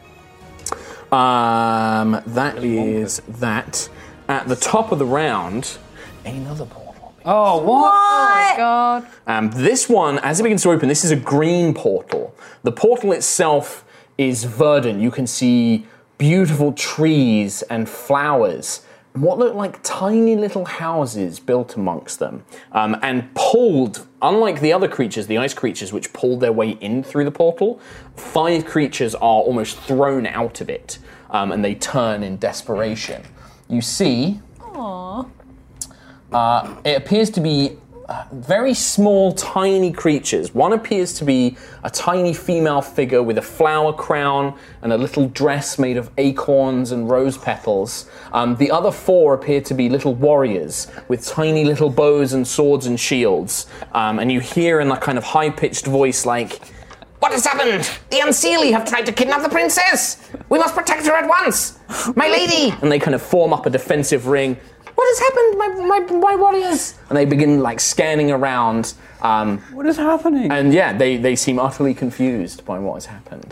Um, that is that. At the top of the round, another portal. oh, what? God. Um, this one, as it begins to open, this is a green portal. The portal itself is verdant. You can see beautiful trees and flowers, and what look like tiny little houses built amongst them. Um, and pulled, unlike the other creatures, the ice creatures, which pulled their way in through the portal, five creatures are almost thrown out of it, um, and they turn in desperation. You see, uh, it appears to be uh, very small, tiny creatures. One appears to be a tiny female figure with a flower crown and a little dress made of acorns and rose petals. Um, the other four appear to be little warriors with tiny little bows and swords and shields. Um, and you hear in a kind of high-pitched voice like, "What has happened? The Unseelie have tried to kidnap the princess! We must protect her at once! My lady!" And they kind of form up a defensive ring. "What has happened, my, my, my warriors?" And they begin like scanning around. Um, What is happening? and yeah, they, they seem utterly confused by what has happened.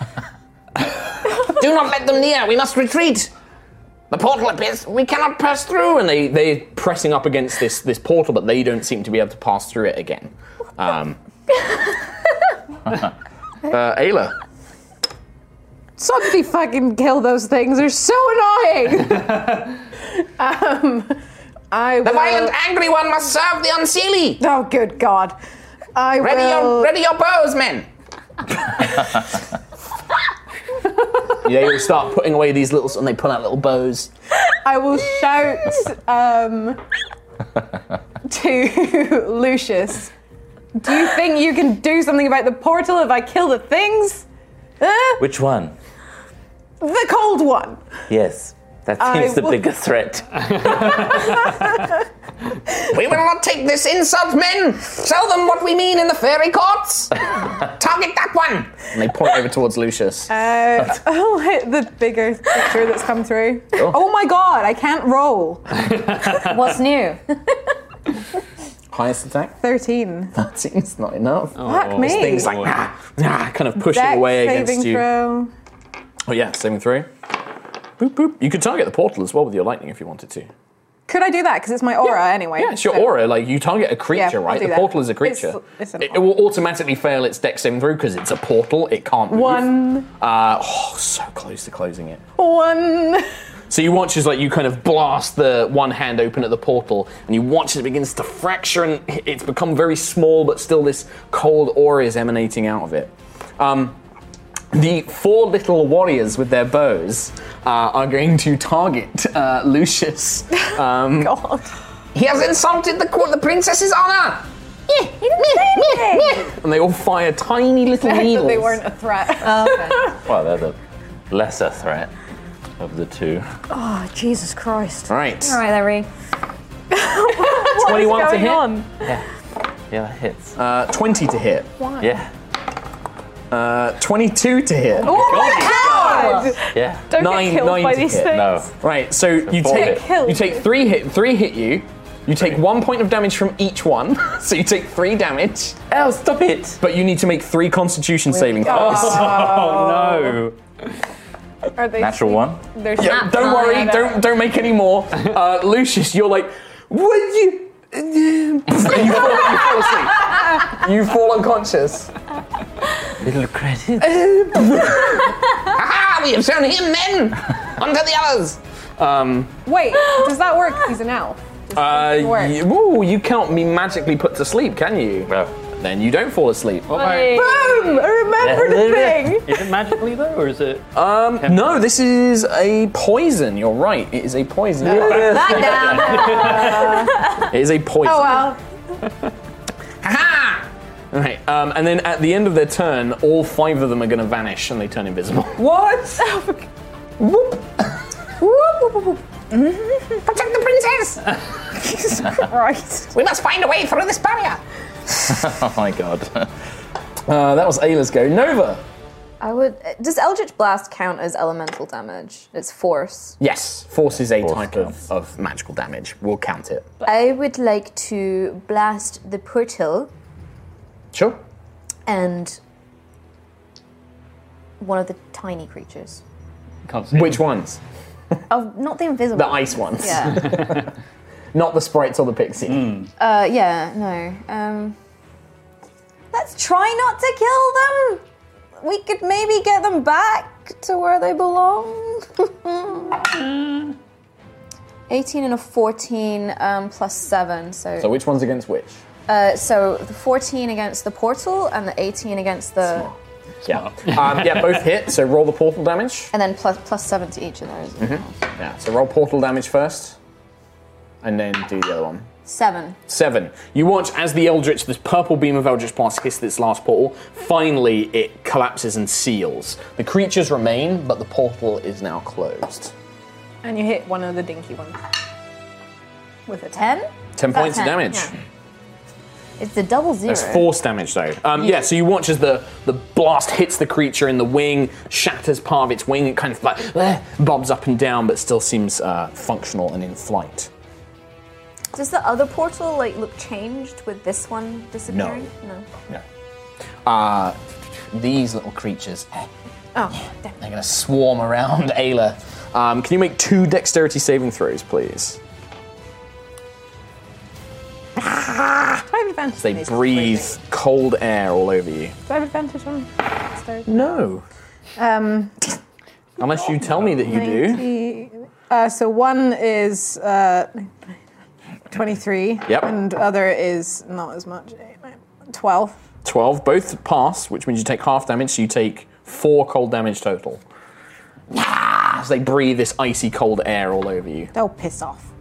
"Do not let them near, we must retreat! The portal appears, we cannot pass through!" And they, they're pressing up against this, this portal, but they don't seem to be able to pass through it again. Um, uh, Ayla. Somebody fucking kill those things. They're so annoying. um, I The will... violent, angry one must serve the Unseelie! Oh, good God. I Ready will... your, ready your bows, men! They all start putting away these little, and they pull out little bows. I will shout um, to Lucius. "Do you think you can do something about the portal if I kill the things? Uh, Which one? the cold one." Yes, that I seems the will- bigger threat. "We will not take this insult, men! Tell them what we mean in the fairy courts! Target that one!" And they point over towards Lucius. Uh, I'll hit the bigger picture that's come through. Oh my God, I can't roll. What's new? Highest attack? thirteen. thirteen's not enough. Fuck me. Things like, nah, nah, kind of pushing Dex away saving against you. throw. Oh yeah, saving throw. Boop, boop. You could target the portal as well with your lightning if you wanted to. Could I do that? Because it's my aura anyway. Yeah, it's your so- aura. Like, you target a creature, Yeah, I'll right? do The that. portal is a creature. It's- it's an it, it will automatically fail its dex saving throw because it's a portal. It can't move. One. Uh, oh, so close to closing it. One. So you watch as like you kind of blast the one hand open at the portal, and you watch as it begins to fracture, and it's become very small, but still this cold aura is emanating out of it. Um, the four little warriors with their bows uh, are going to target uh, Lucius. Um, God. He has insulted the the princess's honor. And they all fire tiny little That needles. they weren't a threat. Well, they're the lesser threat of the two. Oh, Jesus Christ. All right. All right, Larry. twenty-one to going hit. on? Yeah. Yeah, that hits. Uh, twenty to hit. Yeah. Uh, twenty-two to hit. Oh my god! Yeah. Don't Nine- get killed nine by to these hit. things. No. Right, so you four take hit. you take three hit three hit you. You take one point of damage from each one, so you take three damage. Oh, stop it! But you need to make three Constitution saving throws. Oh no. Are they Natural one. They're Yeah, don't worry, don't don't make any more. Uh, Lucius, you're like, what you? and you fall, you fall asleep. You fall unconscious. Little credit. Aha! We have shown him then. On to the others. Um, Wait, does that work? He's an elf. Does uh, it work? you, ooh, you can't be magically put to sleep, can you? No. Then you don't fall asleep. What about- Boom! I remembered the thing. Is it magically though, or is it? Um, no, this is a poison. You're right. It is a poison. Back down. It is a poison. Oh well. Ha! Right, um, and then at the end of their turn, all five of them are going to vanish and they turn invisible. What? Whoop! Whoop, whoop, whoop, whoop. Protect the princess! Right. We must find a way through this barrier. Oh my god. Uh, that was Ayla's go. Nova. I would. Does Eldritch Blast count as elemental damage? It's force. Yes, force is a Force type counts. of, of magical damage. We'll count it. I would like to blast the portal Sure. and one of the tiny creatures. Can't see. Which ones? Oh, not the invisible. The ice ones. Yeah. Not the sprites or the pixie. uh, yeah. No. Um. Let's try not to kill them. We could maybe get them back to where they belong. eighteen and a fourteen um, plus seven, so So which one's against which? uh, so the fourteen against the portal and the eighteen against the Yeah. um, yeah, both hit, so roll the portal damage. and then plus plus seven to each of those. Mm-hmm. Yeah, so roll portal damage first, and then do the other one. Seven. Seven. You watch as the Eldritch, this purple beam of Eldritch Blast hits its last portal. Finally, it collapses and seals. The creatures remain, but the portal is now closed. And you hit one of the dinky ones. With a ten. Ten? Ten About points of ten, damage. yeah. It's a double zero. That's force damage, though. Um, yeah, so you watch as the, the blast hits the creature in the wing, shatters part of its wing, it kind of like eh, bobs up and down, but still seems uh, functional and in flight. Does the other portal like look changed with this one disappearing? No. No. Uh, these little creatures, Oh, they're going to swarm around Ayla. Um, can you make two dexterity saving throws, please? do I have advantage? They on these? breathe cold air all over you. Do I have advantage on dexterity? No. Um, Unless you tell me that you do. ninety Uh, so one is uh, twenty-three. Yep. And other is not as much. twelve. twelve, both pass, which means you take half damage, so you take four cold damage total. As they breathe this icy cold air all over you. They'll piss off.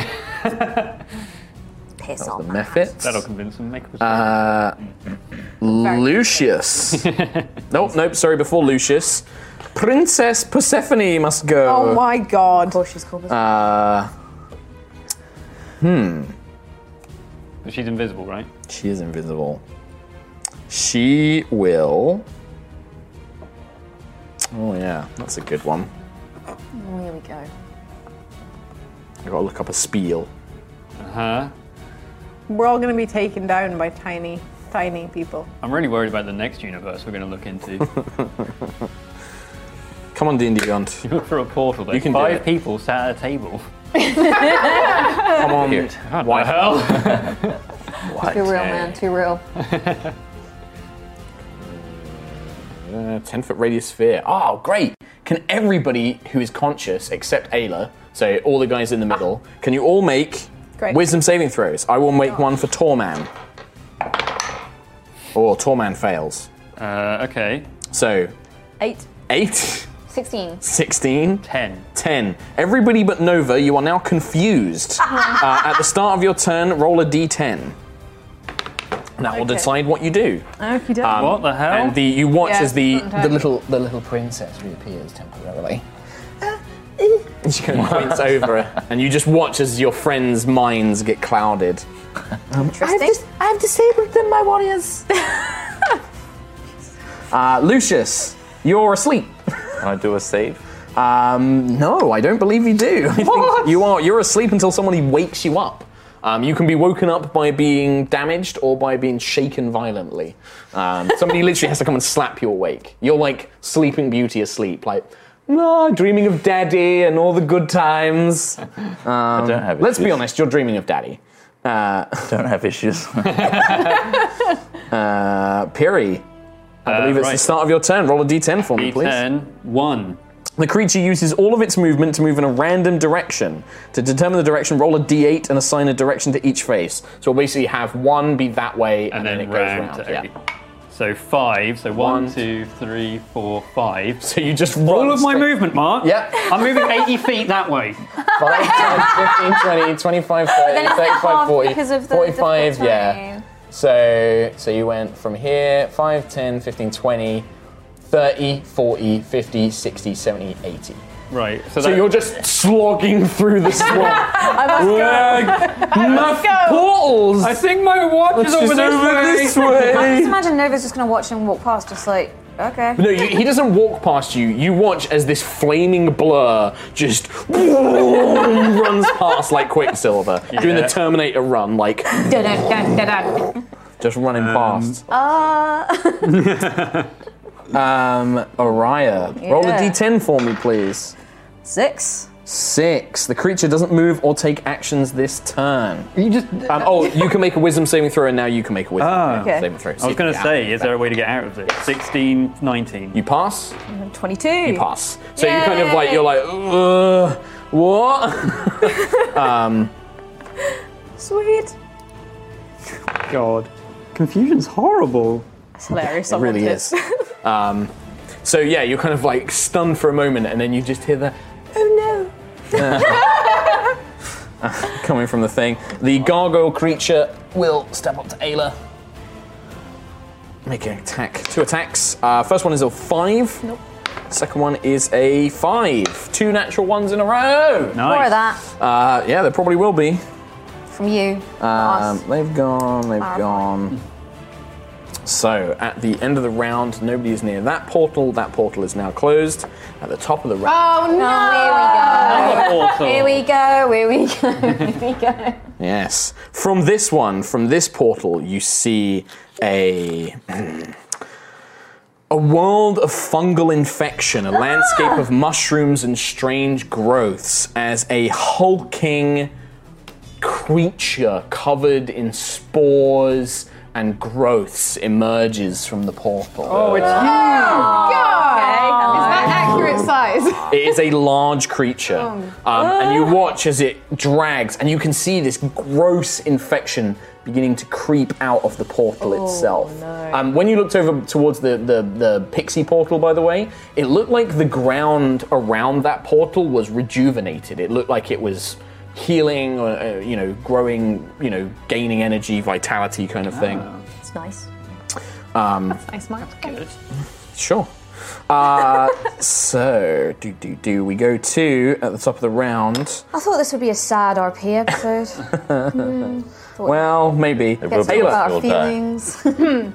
Piss The off. Mephit. That'll convince them. Make a Uh, Lucius. nope, nope, sorry, before Lucius. Princess Persephone must go. Oh my god. Of course she's called. Uh, hmm. But she's invisible, right? She is invisible. She will. Oh, yeah, that's a good one. Oh, here we go. I've got to look up a spiel. Uh huh. We're all going to be taken down by tiny, tiny people. I'm really worried about the next universe we're going to look into. Come on, D and D Beyond. You look for a portal. There's You can do five it. people sat at a table. Come on. Weird. What the hell? Too real, man. Too real. Uh, ten foot radius sphere. Oh, great. Can everybody who is conscious except Ayla, so all the guys in the middle, can you all make Great. wisdom saving throws? I will make one for Torman. Or Torman fails. Uh, okay. So, Eight. eight, Sixteen. sixteen, Ten. ten. Everybody but Nova, you are now confused. uh, at the start of your turn, roll a d ten. That will Okay. decide what you do. Okie doke. Um, What the hell? And the you watch Yeah, as the, sometimes. the little the little princess reappears temporarily. And she kind of points over it, and you just watch as your friends' minds get clouded. Um, I've, dis- I've disabled them, my warriors. uh, Lucius, you're asleep. Can I do a save? Um, no, I don't believe you do. I think you are. You're asleep until somebody wakes you up. Um, you can be woken up by being damaged or by being shaken violently. Um, somebody literally has to come and slap you awake. You're like Sleeping Beauty asleep, like, no, dreaming of Daddy and all the good times. Um, I don't have Let's be issues. honest, you're dreaming of Daddy. Uh, Don't have issues. uh, Piri, I believe Uh, it's right. the start of your turn. Roll a d ten for me, please. D ten, one. The creature uses all of its movement to move in a random direction. To determine the direction, roll a d eight and assign a direction to each face. So we'll basically have one be that way, and, And then, then it goes round round. to Yeah. eight. So five. So One. one, two, three, four, five. So you just All run of my straight- movement, Mark. Yep. I'm moving eighty feet that way. five, ten, fifteen, twenty, twenty-five, thirty, then it's like thirty-five, half forty, because of the forty-five, difficult yeah. terrain. So, so you went from here, five, ten, fifteen, twenty, thirty, forty, fifty, sixty, seventy, eighty. Right. So, So that, you're just slogging through the swamp. I must go. Enough portals! I think my watch It's is over just this over way. this I way. just imagine Nova's just gonna watch him walk past, just like, okay. No, you, he doesn't walk past you. You watch as this flaming blur just runs past like Quicksilver, doing the Terminator run, like Dun, dun, dun, dun, dun. just running past. Uh, Um, Araya, roll a Yeah. d ten for me, please. six. Six. The creature doesn't move or take actions this turn. You just. Um, oh, you can make a wisdom saving throw, and now you can make a wisdom Ah. Okay. saving throw. I was going to say, is there a way to get out of this? sixteen, nineteen. You pass. twenty-two. You pass. So you kind of like you're like, uh, what? um, Sweet. God. Confusion's horrible. That's hilarious. it really is. Um, so yeah, you're kind of like stunned for a moment, and then you just hear the, oh no, coming from the thing. The gargoyle creature will step up to Ayla. Make an attack. Two attacks. Uh, first one is a five. Nope. Second one is a five. Two natural ones in a row. Nice. More of that Uh, yeah, there probably will be. from you. Um, Us. they've gone, they've Our gone. So, at the end of the round, nobody is near that portal. That portal is now closed. At the top of the round. Oh no! Oh, here we go. Here we go. Here we go. Here we go. Yes. From this one, from this portal, you see a. A world of fungal infection, a landscape of mushrooms and strange growths, as a hulking creature covered in spores and growths emerges from the portal. Oh, it's Is that accurate size? It is a large creature. Um, and you watch as it drags, and you can see this gross infection beginning to creep out of the portal itself. Um, when you looked over towards the, the, the pixie portal, by the way, it looked like the ground around that portal was rejuvenated. It looked like it was healing, or, uh, you know, growing, you know, gaining energy, vitality kind of thing. It's nice. Um, Nice, Mark. good. Sure. Uh, so, do, do, do. We go to, at the top of the round. I thought this would be a sad R P episode. mm. Well, maybe. It will Let's be talk a about our full die. feelings. I'm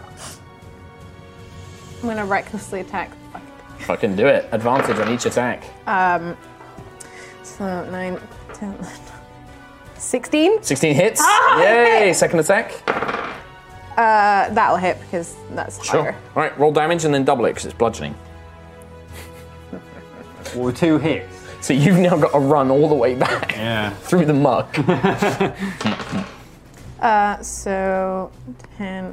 gonna recklessly attack. Fucking do it. Advantage on each attack. Um, so nine, ten, sixteen. sixteen hits. Ah, Yay! Second attack. Uh, that'll hit because that's Sure. higher. All right, roll damage and then double it because it's bludgeoning. Or two hits. So you've now got to run all the way back Yeah. through the muck. Uh, so ten.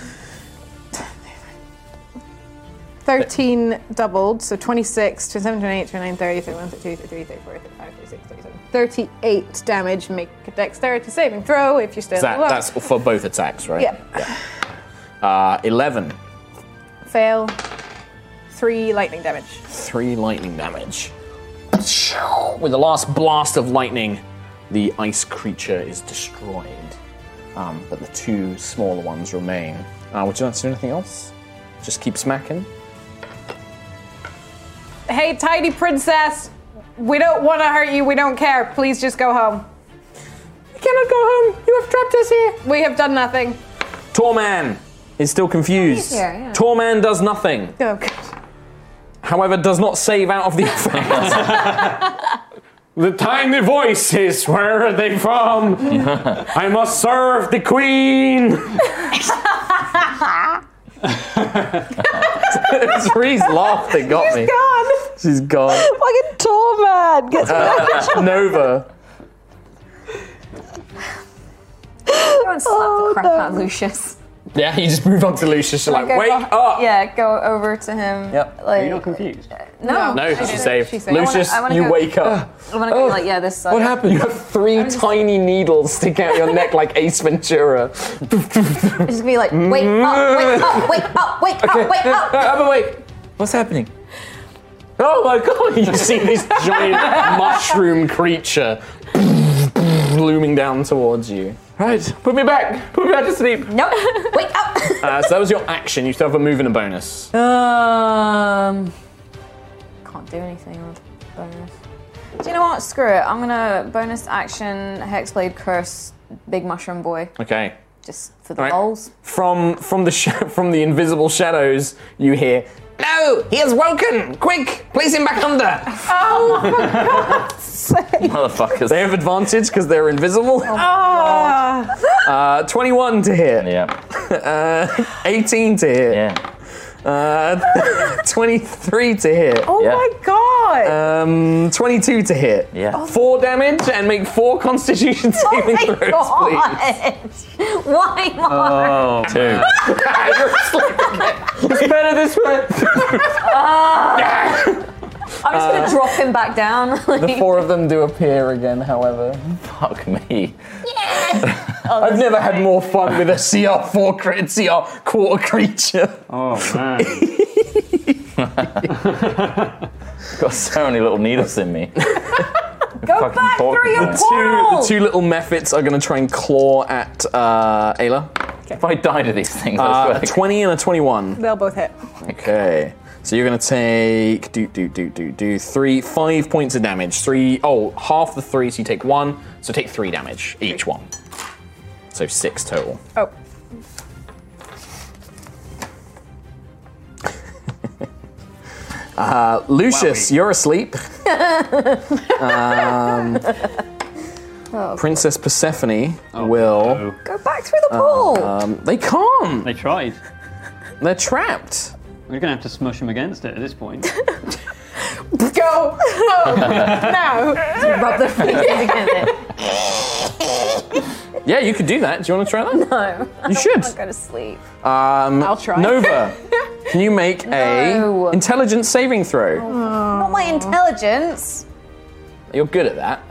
thirteen doubled, so twenty-six, twenty-seven, twenty-eight, twenty-nine, thirty, thirty-one, thirty-two, thirty-three, thirty-four, thirty-five, thirty-six, thirty-seven. thirty-eight damage, make a dexterity saving throw if you're still That, alive. that's for both attacks, right? Yeah. Uh, eleven. Fail. Three lightning damage. Three lightning damage. With the last blast of lightning, the ice creature is destroyed. Um, but the two smaller ones remain. Uh, would you like to do anything else? Just keep smacking? Hey, tiny princess! We don't want to hurt you. We don't care. Please just go home. You cannot go home. You have trapped us here. We have done nothing. Torman is still confused. He's here, yeah. Torman does nothing. Oh, good. However, does not save out of the effect. The tiny voices, where are they from? I must serve the queen. It's Ree's laugh that got me. She's gone. She's gone. Fucking tall man gets Uh, Nova. Go and slap the crap out of Lucius. Yeah, you just move on to Lucius. You're like, Go wake go- up. Yeah, go over to him. Yep. Like, You're not confused. no. No, she saved. She saved. Lucius, I wanna you go- wake up. I want to go like, yeah, this side. What happened? You have three tiny needles sticking out your neck like Ace Ventura. It's just gonna be like, wake up, wake up, wake up, wake up, wake up. I'm awake. What's happening? Oh my god! You see this giant mushroom creature looming down towards you. Right, put me back. Put me back to sleep. Nope, wake up. Uh, so that was your action. You still have a move and a bonus. Um, can't do anything with bonus. Do you know what? Screw it. I'm gonna bonus action Hexblade Curse Big Mushroom Boy Okay. just for the Right. lulz. From from the sh- from the invisible shadows, you hear, "No, he has woken! Quick, place him back under." Oh, for God's sake. Motherfuckers. They have advantage because they're invisible. Ah. Uh, twenty-one to hit. Yeah. Uh, eighteen to hit. Yeah. Uh, twenty-three to hit. Oh Yeah. my God. Um, twenty-two to hit. Yeah. Four damage and make four Constitution saving Oh throws, my please. God. Why, Mark? Oh, two. You're asleep again. It's better this way. I'm just gonna drop him back down. The like- four of them do appear again, however. Fuck me. I've never had more fun with a C R four crit, C R quarter creature. Oh man. Got so many little needles in me. Go Fucking back pork through your man. Two, portal. the two little mephits are going to try and claw at uh, Ayla. If I die to these things, I Uh, swear. a to God. twenty and a twenty-one. They'll both hit. Okay. So you're going to take do do do do do three five points of damage. Three oh half the three, so you take one. So take three damage each one. So six total. Oh. Uh, Lucius, you're asleep. um, Princess Persephone will. Go back through the portal. Um, they can't. They tried. They're trapped. We're gonna have to smush them against it at this point. Go. Oh, no. Rub their faces against it. Yeah, you could do that. Do you want to try that? No. You should. I'll go to sleep. Um, I'll try. Nova, can you make No. a intelligence saving throw? Not my intelligence. You're good at that.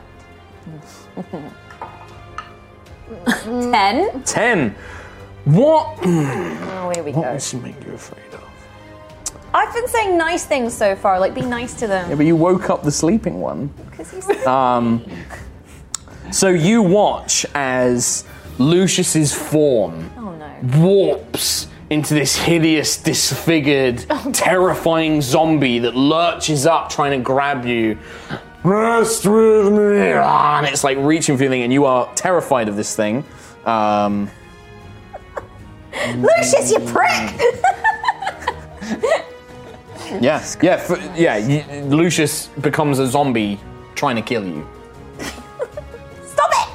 Ten. Ten. What? Oh, here we What go. would she make you afraid of? I've been saying nice things so far, like be nice to them. Yeah, but you woke up the sleeping one. Because he's Um, so you watch as Lucius's form oh no. warps into this hideous, disfigured, terrifying zombie that lurches up trying to grab you. Rest with me! Ah, and it's like reaching for your thing, and you are terrified of this thing. Um, Lucius, you prick! yeah, yeah, f- yeah. You, Lucius becomes a zombie trying to kill you. Stop it!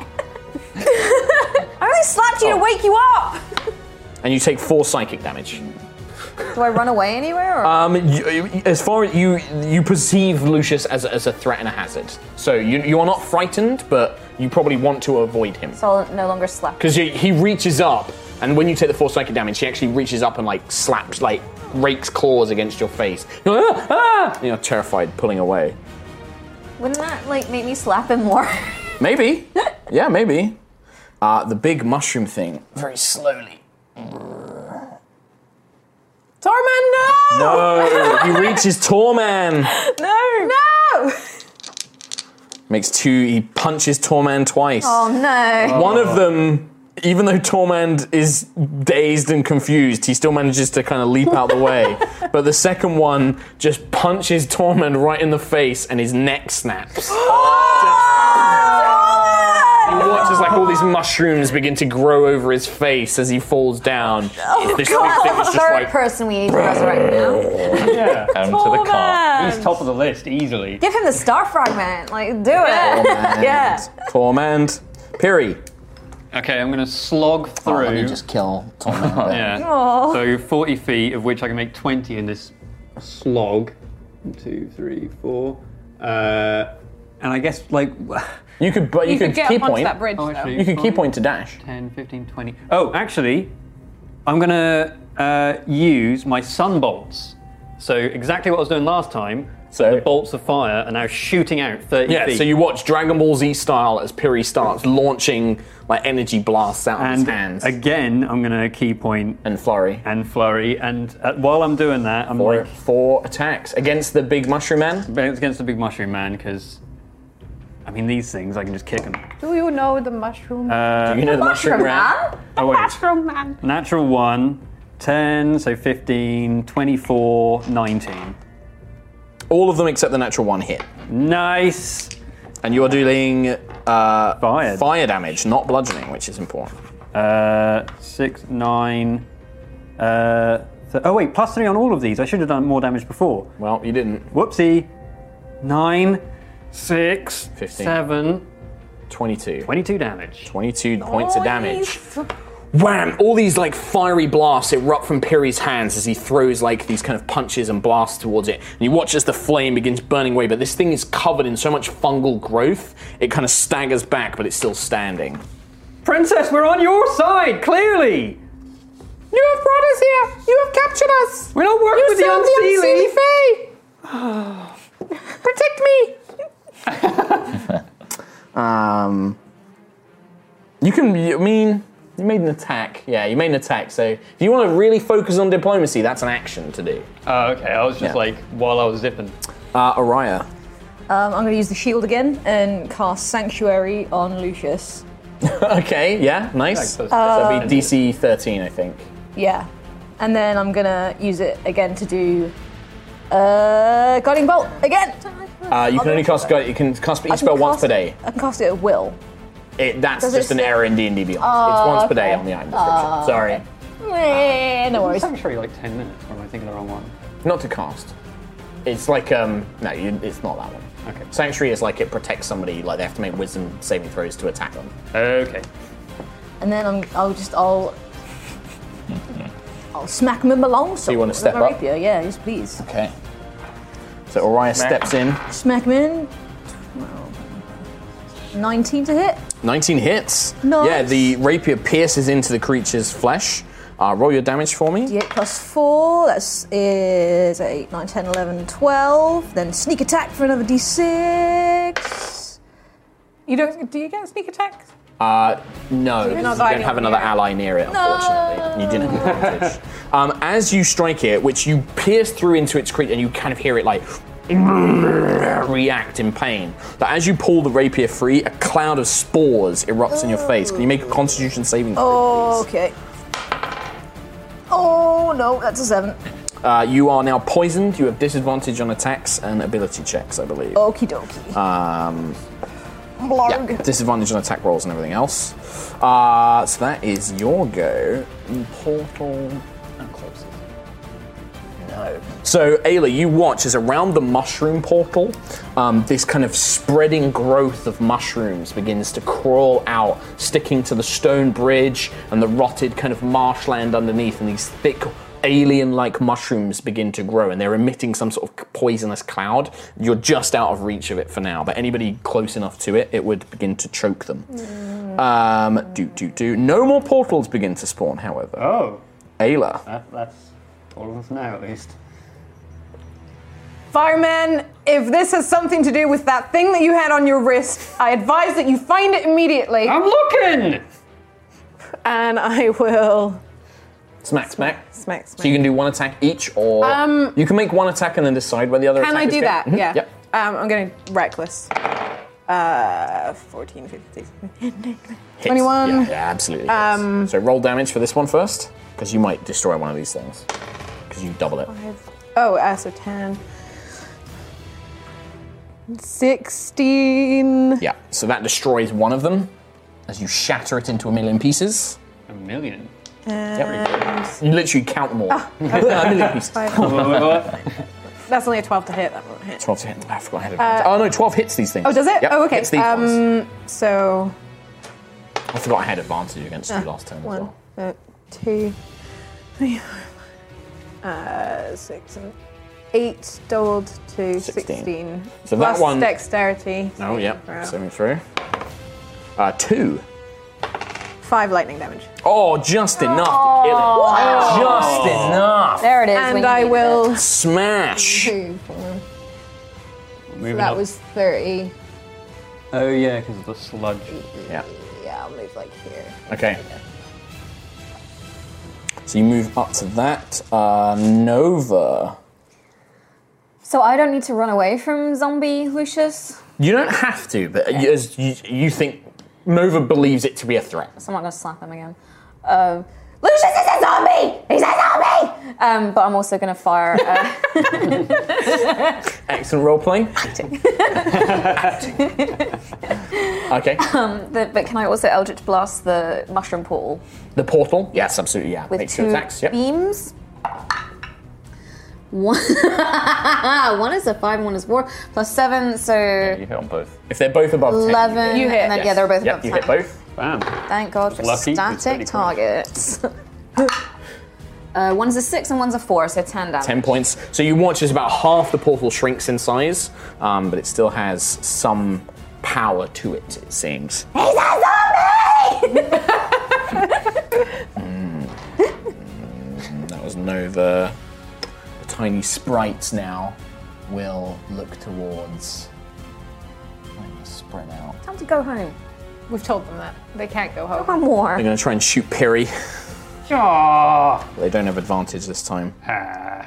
I only slapped you to wake you up. And you take four psychic damage. Do I run away anywhere? Or? Um, you, as far as you you perceive Lucius as a, as a threat and a hazard, so you you are not frightened, but you probably want to avoid him so I'll no longer slap. because he, he reaches up, and when you take the four psychic damage, he actually reaches up and like slaps, like rakes claws against your face. You're like, ah, ah! You're terrified, pulling away. Wouldn't that like make me slap him more? Maybe, yeah, maybe. Uh, the big mushroom thing, very slowly. Torman, no! No, he reaches Torman. No. No. Makes two, he punches Torman twice. Oh no. One of them even though Tormund is dazed and confused, he still manages to kind of leap out the way. But the second one just punches Tormund right in the face and his neck snaps. He watches like all these mushrooms begin to grow over his face as he falls down. Oh, this God. thing is just Third like, person we need to resurrect now. Yeah. Come to the car. He's top of the list easily. Give him the star fragment. Like, do it. Tormund. Yeah. Tormund. Piri. Okay, I'm going to slog through. Oh, let me just kill Tormund. Yeah. Aw. So forty feet, of which I can make twenty in this slog. One, two, three, four. Uh, and I guess, like... You could, but you, You could, could get key up onto point. that bridge, Oh, though. actually, You could key five, point to dash. ten, fifteen, twenty. Oh, actually, I'm going to uh, use my sun bolts. So exactly what I was doing last time. So- the bolts of fire are now shooting out thirty Yeah, feet. so you watch Dragon Ball Z style as Piri starts launching like energy blasts out of and his hands. again, I'm going to key point and flurry. and flurry. And uh, while I'm doing that, I'm Four, like four attacks against the big mushroom man. against the big mushroom man because, I mean, these things I can just kick them. Do you know the mushroom? Uh, You know the mushroom man? oh wait, mushroom man. natural one, ten, so fifteen, twenty-four, nineteen. All of them except the natural one hit. Nice. And you're dealing uh, Fire. fire damage, not bludgeoning, which is important. Uh, six, nine. Uh, th- oh wait, plus three on all of these. I should have done more damage before. Well, you didn't. Whoopsie. Nine, six, Fifteen. seven, twenty-two. twenty-two damage. twenty-two points of damage. Wham! All these like fiery blasts erupt from Piri's hands as he throws like these kind of punches and blasts towards it. And you watch as the flame begins burning away, but this thing is covered in so much fungal growth, it kind of staggers back, but it's still standing. Princess, we're on your side, clearly. You have brought us here! You have captured us! We're not working with the serve unseelie. Protect me! um, you can, I mean, you made an attack. Yeah, you made an attack, so if you want to really focus on diplomacy, that's an action to do. Oh, okay. I was just Yeah. like, while I was zipping. Uh, Araya. Um, I'm going to use the shield again and cast Sanctuary on Lucius. Okay, yeah, nice. Yeah, So that'd be D C thirteen, I think. Yeah. And then I'm going to use it again to do uh, Guiding Bolt again. Uh, you can only cast, you can cast each I can spell once cast- per day. I can cast it at will. It, that's Does it just an say- error in D and D Beyond. Oh, it's once per day okay. on the item description. Oh, Sorry. Eh, no worries. It's actually like ten minutes, or am I thinking the wrong one? Not to cast. It's like, um, no, you, it's not that one. Okay. Sanctuary is like it protects somebody, like they have to make wisdom saving throws to attack them. Okay. And then I'm, I'll just, I'll... I'll smack him in the long sword. you wanna with step my up? rapier. Yeah, yes, please. Okay. So Orion steps in. Smack him in. nineteen to hit. nineteen hits. Nice. Yeah, the rapier pierces into the creature's flesh. Uh, roll your damage for me. D eight plus four, that's is eight, nine, ten, eleven, twelve. Then sneak attack for another D six. You don't? Do you get a sneak attack? Uh, no, you not don't guiding have on another the air. ally near it, unfortunately. You didn't have advantage. um, as you strike it, which you pierce through into its creature, and you kind of hear it like react in pain. But as you pull the rapier free, a cloud of spores erupts in your face. Can you make a Constitution saving throw, Oh, please? okay. Oh no, that's a seven. Uh, you are now poisoned. You have disadvantage on attacks and ability checks, I believe. Okie dokie. Um, Blarg. yeah, disadvantage on attack rolls and everything else. Uh, so that is your go. Portal. How close is it? No. So, Ayla, you watch as around the mushroom portal, um, this kind of spreading growth of mushrooms begins to crawl out, sticking to the stone bridge and the rotted kind of marshland underneath, and these thick alien-like mushrooms begin to grow, and they're emitting some sort of poisonous cloud. You're just out of reach of it for now, but anybody close enough to it, it would begin to choke them. Mm. Um, do, do, do. No more portals begin to spawn, however. Oh. Ayla. That, that's all of us now, at least. Fireman, if this has something to do with that thing that you had on your wrist, I advise that you find it immediately. I'm looking! And I will... Smack, smack. Smack, smack. So you can do one attack each, or Um, you can make one attack and then decide where the other Can attack I is do good. that? Mhm. Yeah. Yep. Um, I'm going to reckless. Uh, fourteen, fifteen, sixteen. Hits. twenty-one. Yeah, yeah, absolutely. Um, so roll damage for this one first, because you might destroy one of these things. Because you double it. Oh, uh, so ten. sixteen. Yeah, so that destroys one of them as you shatter it into a million pieces. A million? And You literally count them all. Ah, a million pieces. Five. That's only a twelve to hit. That won't hit. twelve to hit. I forgot I had it. Uh, oh no, twelve hits these things. Oh, does it? Yep, oh, okay. hits these ones. Um, so I forgot I had advantage against you uh, last turn as one, well. uh, two, three, uh, six, and eight doubled to sixteen. sixteen. So Plus that one. dexterity. Oh, yep. Throw. Saving throw. Uh, two. Five lightning damage. Oh, just enough to kill it. Just enough. There it is. And when you I needed will. Smash. Two, four. So Moving that up. was thirty. Oh yeah, because of the sludge. Yeah. Yeah, I'll move like here. Okay. So you move up to that. Uh, Nova. So I don't need to run away from zombie Lucius? You don't have to, but as you, you think Nova believes it to be a threat. So I'm not going to slap him again. Um, Lucius is a zombie! He's a zombie! Um, but I'm also going to fire. Uh, Excellent role playing. Okay. um, the, but can I also Eldritch Blast the mushroom pool The portal. Yes, absolutely. Yeah. with Make two two attacks. Yep. beams? One, one is a five, one is four, plus seven, so You hit on both. If they're both above ten, eleven. You hit. And then, Yes. yeah, they're both Yep, above you ten. hit both. Bam. Thank God for Lucky, it's pretty static close. targets. uh, one's a six and one's a four, so ten damage. Ten points. So you watch as about half the portal shrinks in size, um, but it still has some power to it, it seems. He's a zombie! That was Nova. The tiny sprites now will look towards. I'm gonna spread out. Time to go home. We've told them that. They can't go home. One more. They're going to try and shoot Piri. Ah. They don't have advantage this time. Ah.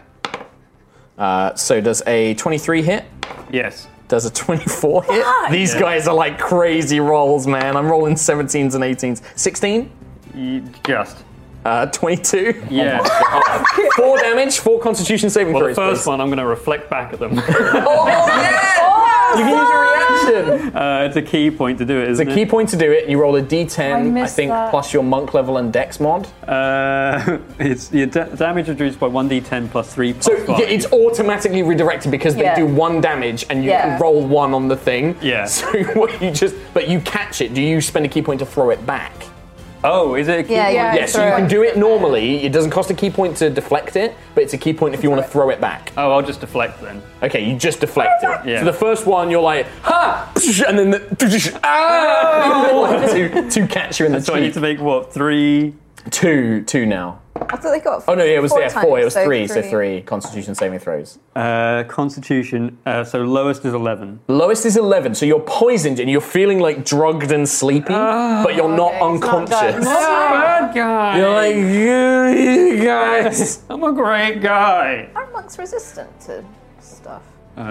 Uh, so does a twenty-three hit? Yes. Does a twenty-four hit? These guys are like crazy rolls, man. I'm rolling seventeens and eighteens. sixteen? Y- Just. Uh, twenty-two? Yeah. Four damage, four constitution saving Well, the throws. first one, I'm going to reflect back at them. Oh, yeah! You can use your reaction. uh, it's a key point to do it, It's isn't a key point to do it. You roll a d ten, I I, missed think, that. plus your monk level and dex mod. it? Uh, it's your da- damage reduced by one d ten plus three plus So five. yeah, it's automatically redirected because they Yeah. do one damage and you Yeah. can roll one on the thing. Yeah. So what you just, but you catch it. Do you spend a key point to throw it back? Oh, is it a key Yeah, point? yeah. Yeah, so you can do it normally. It doesn't cost a key point to deflect it, but it's a key point if you want to throw it back. Oh, I'll just deflect then. Okay, you just deflect it. Yeah. So the first one, you're like, ha! And then the, ah! to, to catch you in the So I need teeth. to make, what, three? Two, two now. I thought they got Oh no, yeah, it was four yeah, times, four. It was so three, so three Constitution saving throws. Uh, Constitution, uh, so lowest is eleven. Lowest is eleven, so you're poisoned and you're feeling like drugged and sleepy, but you're not unconscious. Bad guy! You're like, you, you guys. I'm a great guy. Are monks resistant to stuff?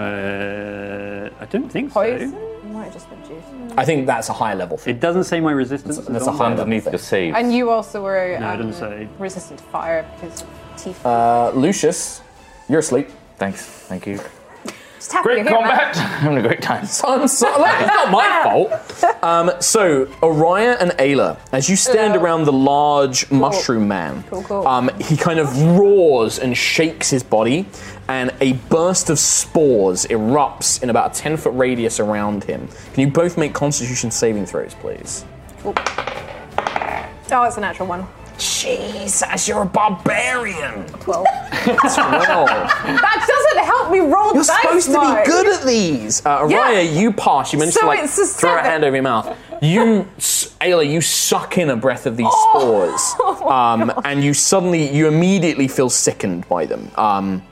Uh, I don't think Poison? so. It might have just been juice. I think that's a high level thing. It doesn't say my resistance. That's a high level Underneath thing. your save. And you also were No, it um, doesn't say. resistant to fire because of Teeth. Uh, Lucius, you're asleep. Thanks. Thank you. Just happy Great to hear, man. combat. Having a great time. I'm sorry, it's not my fault. Um, so, Araya and Ayla, as you stand around the large mushroom man, Cool, cool. Um, he kind of roars and shakes his body, and a burst of spores erupts in about a ten foot radius around him. Can you both make Constitution saving throws, please? Oh, it's a natural one. Jesus, you're a barbarian. Twelve. Twelve. That doesn't help me roll You're dice, supposed to Mark. be good at these. Uh, Araya, Yeah. you pass. You managed So to like it's a throw a seven. hand over your mouth. You, s- Ayla, you suck in a breath of these Oh. spores, um, and you suddenly, you immediately feel sickened by them. Um,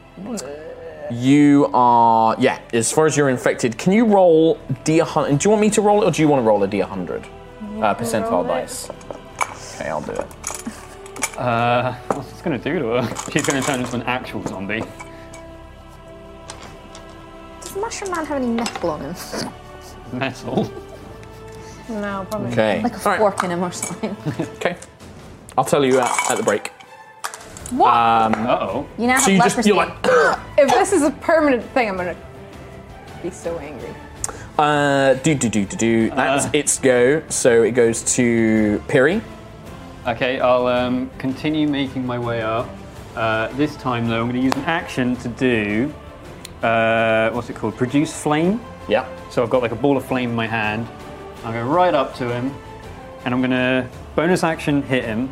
you are, yeah. As far as you're infected, can you roll D one hundred? Do you want me to roll it, or do you want to roll a D one hundred uh, percentile dice? Okay, I'll do it. Uh, what's this going to do to her? She's going to turn into an actual zombie. Does the mushroom man have any metal on him? metal. No, probably. Okay. Like a All right. fork in him or something. Okay. I'll tell you at, at the break. What? Um, Uh-oh. You now have so you just, leprosy. you're like, If this is a permanent thing, I'm gonna be so angry. uh, do, do, do, do, do. That's Uh. its go. So it goes to Piri. Okay, I'll um, continue making my way up. Uh, this time, though, I'm going to use an action to do, uh, what's it called? Produce flame. Yeah. So I've got like a ball of flame in my hand. I'm going right up to him, and I'm going to bonus action hit him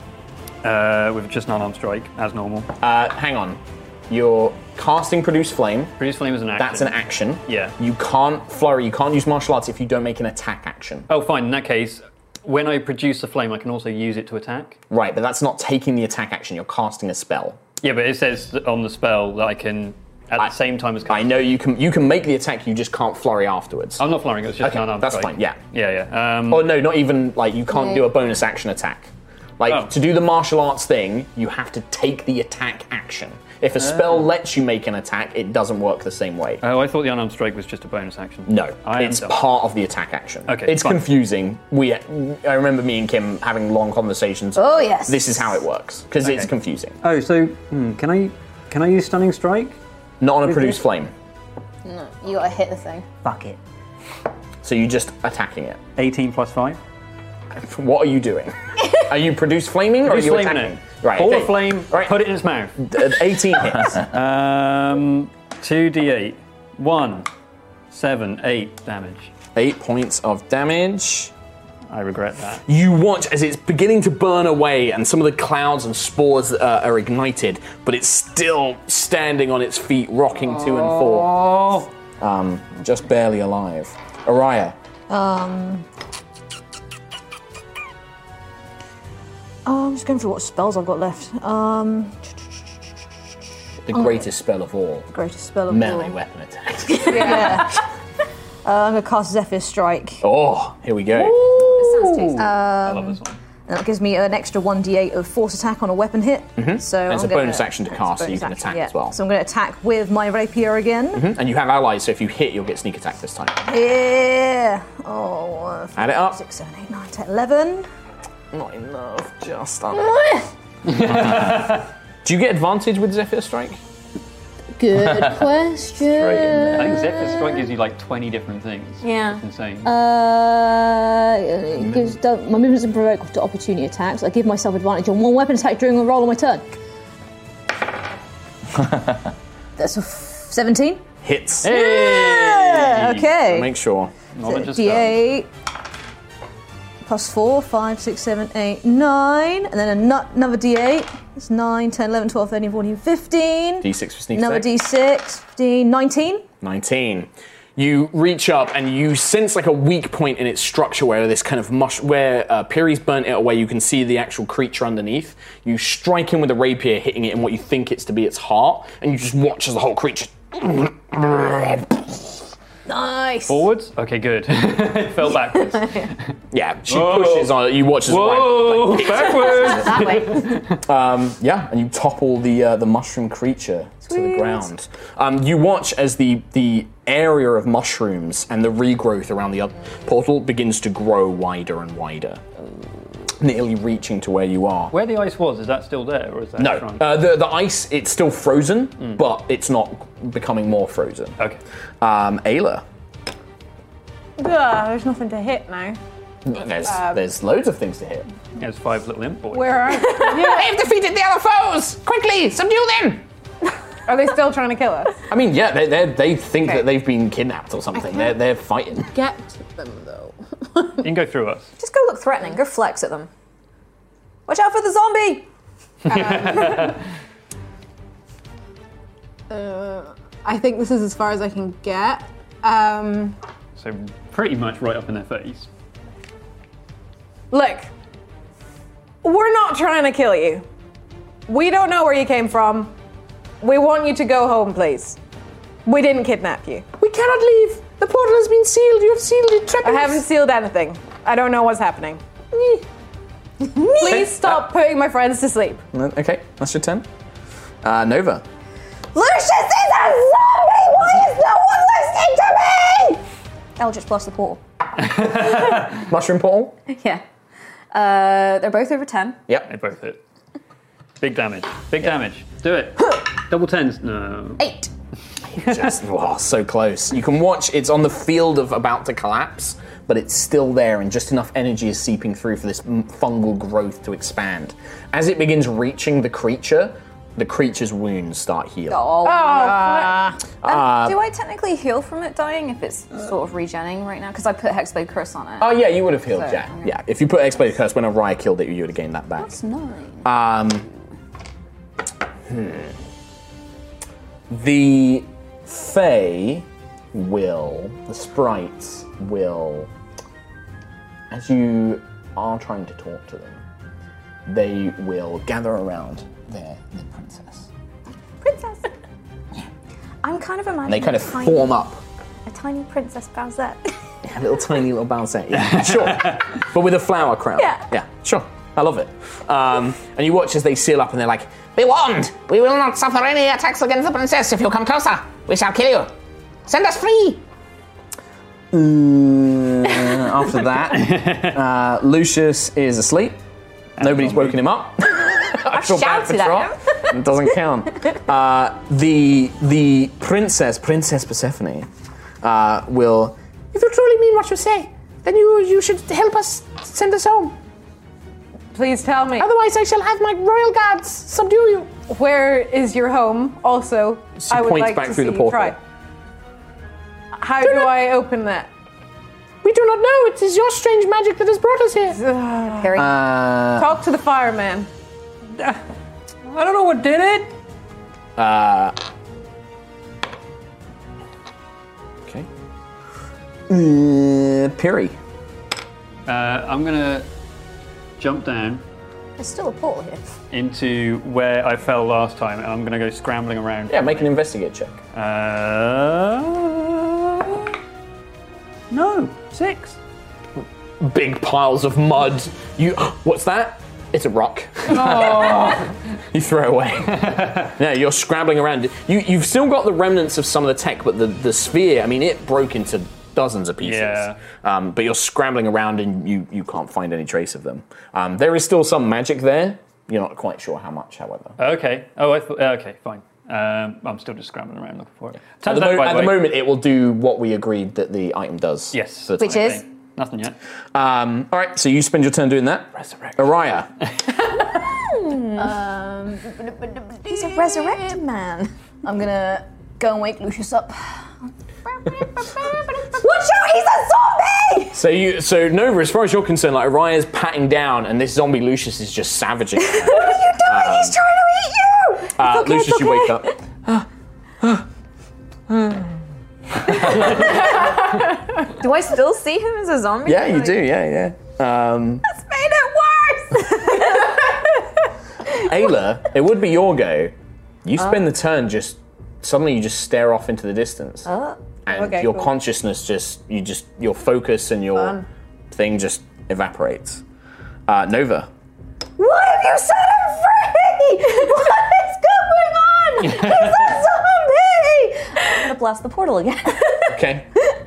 uh, with just an unarmed strike, as normal. Uh, hang on. You're casting Produce Flame. Produce flame is an action. That's an action. Yeah. You can't flurry, you can't use martial arts if you don't make an attack action. Oh, fine. In that case, when I produce the flame, I can also use it to attack. Right, but that's not taking the attack action, you're casting a spell. Yeah, but it says that on the spell that I can, at I, the same time as... I know you can you can make the attack, you just can't flurry afterwards. I'm not flurrying, it's just okay, an unarmed that's strike. fine, yeah. Yeah, yeah. Um, Oh no, not even, like, you can't Yeah. do a bonus action attack. Like, Oh. to do the martial arts thing, you have to take the attack action. If a spell lets you make an attack, it doesn't work the same way. Oh, I thought the unarmed strike was just a bonus action. No, I am it's dumb. part of the attack action. Okay, it's fine. confusing. We, I remember me and Kim having long conversations. Oh, yes. This is how it works because it's Okay. confusing. Oh, so hmm, can I can I use stunning strike? Not on a produce flame, No, you gotta hit the thing. Fuck it. so you're just attacking it. eighteen plus five. What are you doing? Are you produce flaming Produce or are you flame in attacking? it. Right, Ball okay. of flame. Right. Put it in its mouth. D- eighteen hits. Um, two d eight. One, seven, eight damage. Eight points of damage. I regret that. You watch as it's beginning to burn away and some of the clouds and spores uh, are ignited, but it's still standing on its feet, rocking to and fro. Oh. Um, just barely alive. Araya. Um. Oh, I'm just going through what spells I've got left. Um, The greatest spell of all. greatest spell of Melee all. weapon attack. Yeah. uh, I'm going to cast Zephyr Strike. Oh, here we go. Sounds tasty. I love this one. And that gives me an extra one d eight of force attack on a weapon hit. Mm-hmm. So And it's I'm a gonna- bonus action to it's a cast, so you bonus can action, attack yeah. as well. So I'm going to attack with my rapier again. Mhm. And you have allies, so if you hit, you'll get sneak attack this time. Yeah. Oh, uh, Add it up. six, seven, eight, nine, ten, eleven. Not enough, just under. Do you get advantage with Zephyr Strike? Good question. Right. I think Zephyr Strike gives you like twenty different things. Yeah. It's insane. Uh, it gives the, my movements and provoke to opportunity attacks. I give myself advantage on one weapon attack during a roll on my turn. That's a f- seventeen. Hits. Hey! Okay. Make sure. Knowledge of d eight plus four, five, six, seven, eight, nine, and then ano- another d eight. It's nine, ten, eleven, twelve, thirteen, fourteen, fifteen. D six for sneak Another attack. d six, fifteen, nineteen. nineteen. You reach up and you sense like a weak point in its structure where this kind of mush, where uh, Piri's burnt it away. You can see the actual creature underneath. You strike him with a rapier, hitting it in what you think it's to be its heart, and you just watch as the whole creature. Nice. Forwards? Okay, good. It fell backwards. Yeah, she Whoa. pushes on. You watch as Whoa! like, Backwards! That way. Um, yeah, and you topple the uh, the mushroom creature to the ground. Um, you watch as the the area of mushrooms and the regrowth around the other portal begins to grow wider and wider, nearly reaching to where you are. Where the ice was, is that still there, or is that No, shrunk? uh, the the ice it's still frozen, but it's not becoming more frozen. Okay. Um, Ayla, Ugh, there's nothing to hit now. there's there's loads of things to hit. There's five little imp boys. Where are They've defeated the other foes! Quickly, subdue them! Are they still trying to kill us? I mean, yeah, they they they think Okay. that they've been kidnapped or something. They're they're fighting. Get them though. You can go through us. Just go look threatening. Go flex at them. Watch out for the zombie! Uh, I think this is as far as I can get. Um, So pretty much right up in their face. look, we're not trying to kill you. We don't know where you came from. We want you to go home, please. We didn't kidnap you. We cannot leave. The portal has been sealed. You have sealed it. Trapping I haven't us. sealed anything. I don't know what's happening. Please stop putting my friends to sleep. Okay, that's your turn. Uh, Nova. Lucius is a zombie! Why is no one listening to me? Eldritch Blast the portal. Mushroom portal? Yeah. Uh, they're both over ten. Yep. They both hit. Big damage. Big damage. Do it. Double tens. No. Eight. Just oh, so close. You can watch. It's on the field of about to collapse, but it's still there, and just enough energy is seeping through for this fungal growth to expand. As it begins reaching the creature, the creature's wounds start healing. Oh. Uh, Uh, Do I technically heal from it dying if it's sort of regenning right now? Because I put Hexblade Curse on it. Oh yeah, you would have healed. So, yeah, yeah. yeah. If you put Hexblade Curse when Araya killed it, you would have gained that back. That's nine. Um, hmm. The Fae will, the sprites will, as you are trying to talk to them, they will gather around their, their princess. Princess. I'm kind of imagining And they kind of a tiny, form up. a tiny Princess Bowsette. A little tiny little Bowsette, yeah, sure. But with a flower crown. Yeah. Yeah, sure. I love it. Um, and you watch as they seal up and they're like, "Be warned! We will not suffer any attacks against the princess. If you come closer, we shall kill you. Send us free!" Uh, after that, uh, Lucius is asleep. Nobody's woken him up. I feel bad for shouted at Trot. It doesn't count. Uh, the the princess, Princess Persephone, uh, will. If you truly mean what you say, then you you should help us send us home. Please tell me. Otherwise, I shall have my royal guards subdue you. Where is your home? Also, She I would points like back to through see the you portal. try. How do, I open that? We do not know. It is your strange magic that has brought us here. Harry. Uh, Talk to the fireman. I don't know what did it. Uh, okay. Uh, Piri. Uh, I'm gonna jump down There's still a portal here. into where I fell last time, and I'm gonna go scrambling around. Yeah, make an investigate check. Uh, no, six. Big piles of mud. You. What's that? It's a rock. You throw away. Yeah, you're scrambling around. You, you've still got the remnants of some of the tech, but the, the sphere, I mean, it broke into dozens of pieces. Yeah. Um, but you're scrambling around and you, you can't find any trace of them. Um, there is still some magic there. You're not quite sure how much, however. Okay. Oh, I thought. Okay, fine. Um, I'm still just scrambling around looking for it. At, Turns the, out, mo- by at the the way- moment, it will do what we agreed that the item does. Yes. for the Which time is? being. Nothing yet. Um, all right, so you spend your turn doing that. Resurrect. Araya. Um, he's a resurrected man. I'm gonna go and wake Lucius up. Watch out, he's a zombie! So you, so Nova, as far as you're concerned, like Araya's patting down, and this zombie Lucius is just savaging her. What are you doing? Um, he's trying to eat you! Uh, okay, Lucius, it's you wake okay. up. Do I still see him as a zombie? Yeah, you Like, do. Yeah, yeah. Um, That's made it worse! Ayla, it would be your go. You spend the turn just suddenly you just stare off into the distance, Oh. and Okay, your cool. consciousness just you just your focus and your Fun. thing just evaporates. Uh, Nova. What have you set him free? What is going on? He's a zombie! I'm gonna blast the portal again. Okay.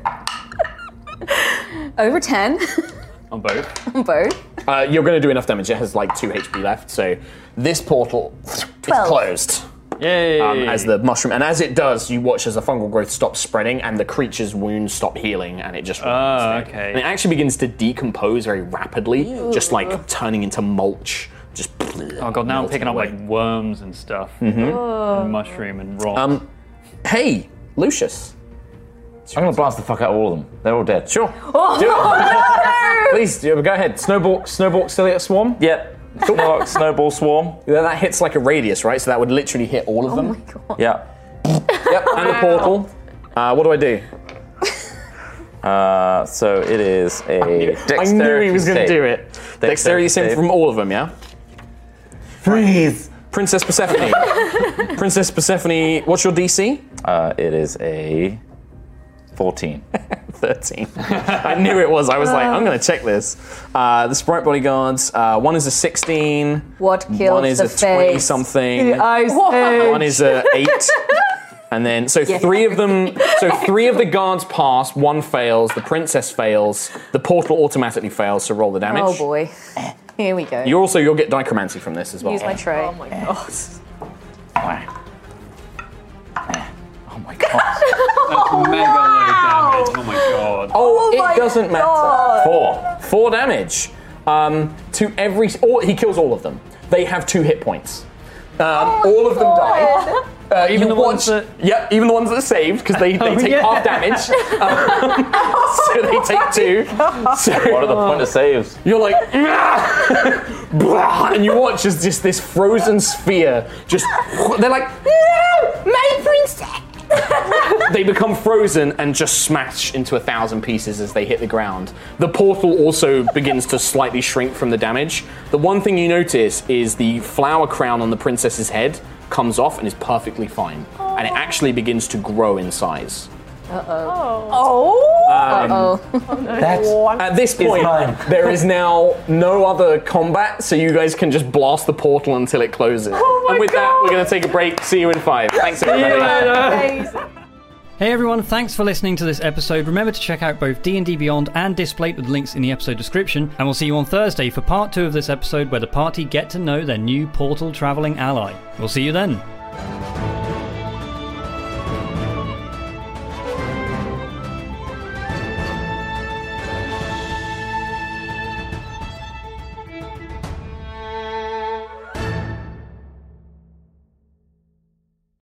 Over ten. On both. On both. Uh, you're going to do enough damage. It has like two H P left, so this portal Twelve. is closed. Yay! Um, as the mushroom, and as it does, you watch as the fungal growth stops spreading, and the creature's wounds stop healing, and it just. Ah, remains there. okay. And it actually begins to decompose very rapidly, just like turning into mulch. Just. Oh god, now I'm picking up like worms and stuff, and mushroom and rock. Um, hey, Lucius. I'm gonna blast the fuck out of all of them. They're all dead. Sure. Do it. Please, do it. Go ahead. Snowball, snowball, still at swarm. Yep. Snowball, snowball swarm. Yeah, that hits like a radius, right? So that would literally hit all of Oh them. my god. Yeah. Yep. And the portal. Uh, what do I do? Uh, so it is a dexterity I knew he was going to save. do it. Dexterity save from all of them, yeah? Freeze. Princess Persephone. Princess Persephone, what's your D C? Uh, it is a fourteen. thirteen. I knew it was. I was like, I'm going to check this. Uh, the Sprite Bodyguards, uh, one is a sixteen. What kills One is the a twenty face? something. I say. One is a eight. And then, so Yeah. three of them, so three of the guards pass, one fails, the princess fails, the portal automatically fails, so roll the damage. Oh boy. Here we go. You also, you'll get dichromancy from this as well. Use my tray. Oh my god. Oh my god. That's mega low damage. Oh my god. Oh, my it doesn't matter. God. Four. Four damage. Um, to every, or he kills all of them. They have two hit points. Um, all of them die. Uh, even the watch, ones that- Yep, even the ones that are saved, because they, they Oh, take yeah. half damage. Um, so they take two. So What are the point of saves? you're like, "Ah!" Blah, and you watch as just this frozen sphere just, they're like, no, my princess. They become frozen and just smash into a thousand pieces as they hit the ground. The portal also begins to slightly shrink from the damage. The one thing you notice is the flower crown on the princess's head comes off and is perfectly fine. And it actually begins to grow in size. Oh. Uh-oh. That's At this point, mine. there is now no other combat, so you guys can just blast the portal until it closes. Oh my and with that, God. we're going to take a break. See you in five. Thanks, everybody. Hey everyone, thanks for listening to this episode. Remember to check out both D and D Beyond and Displate with links in the episode description, and we'll see you on Thursday for part two of this episode where the party get to know their new portal travelling ally. We'll see you then.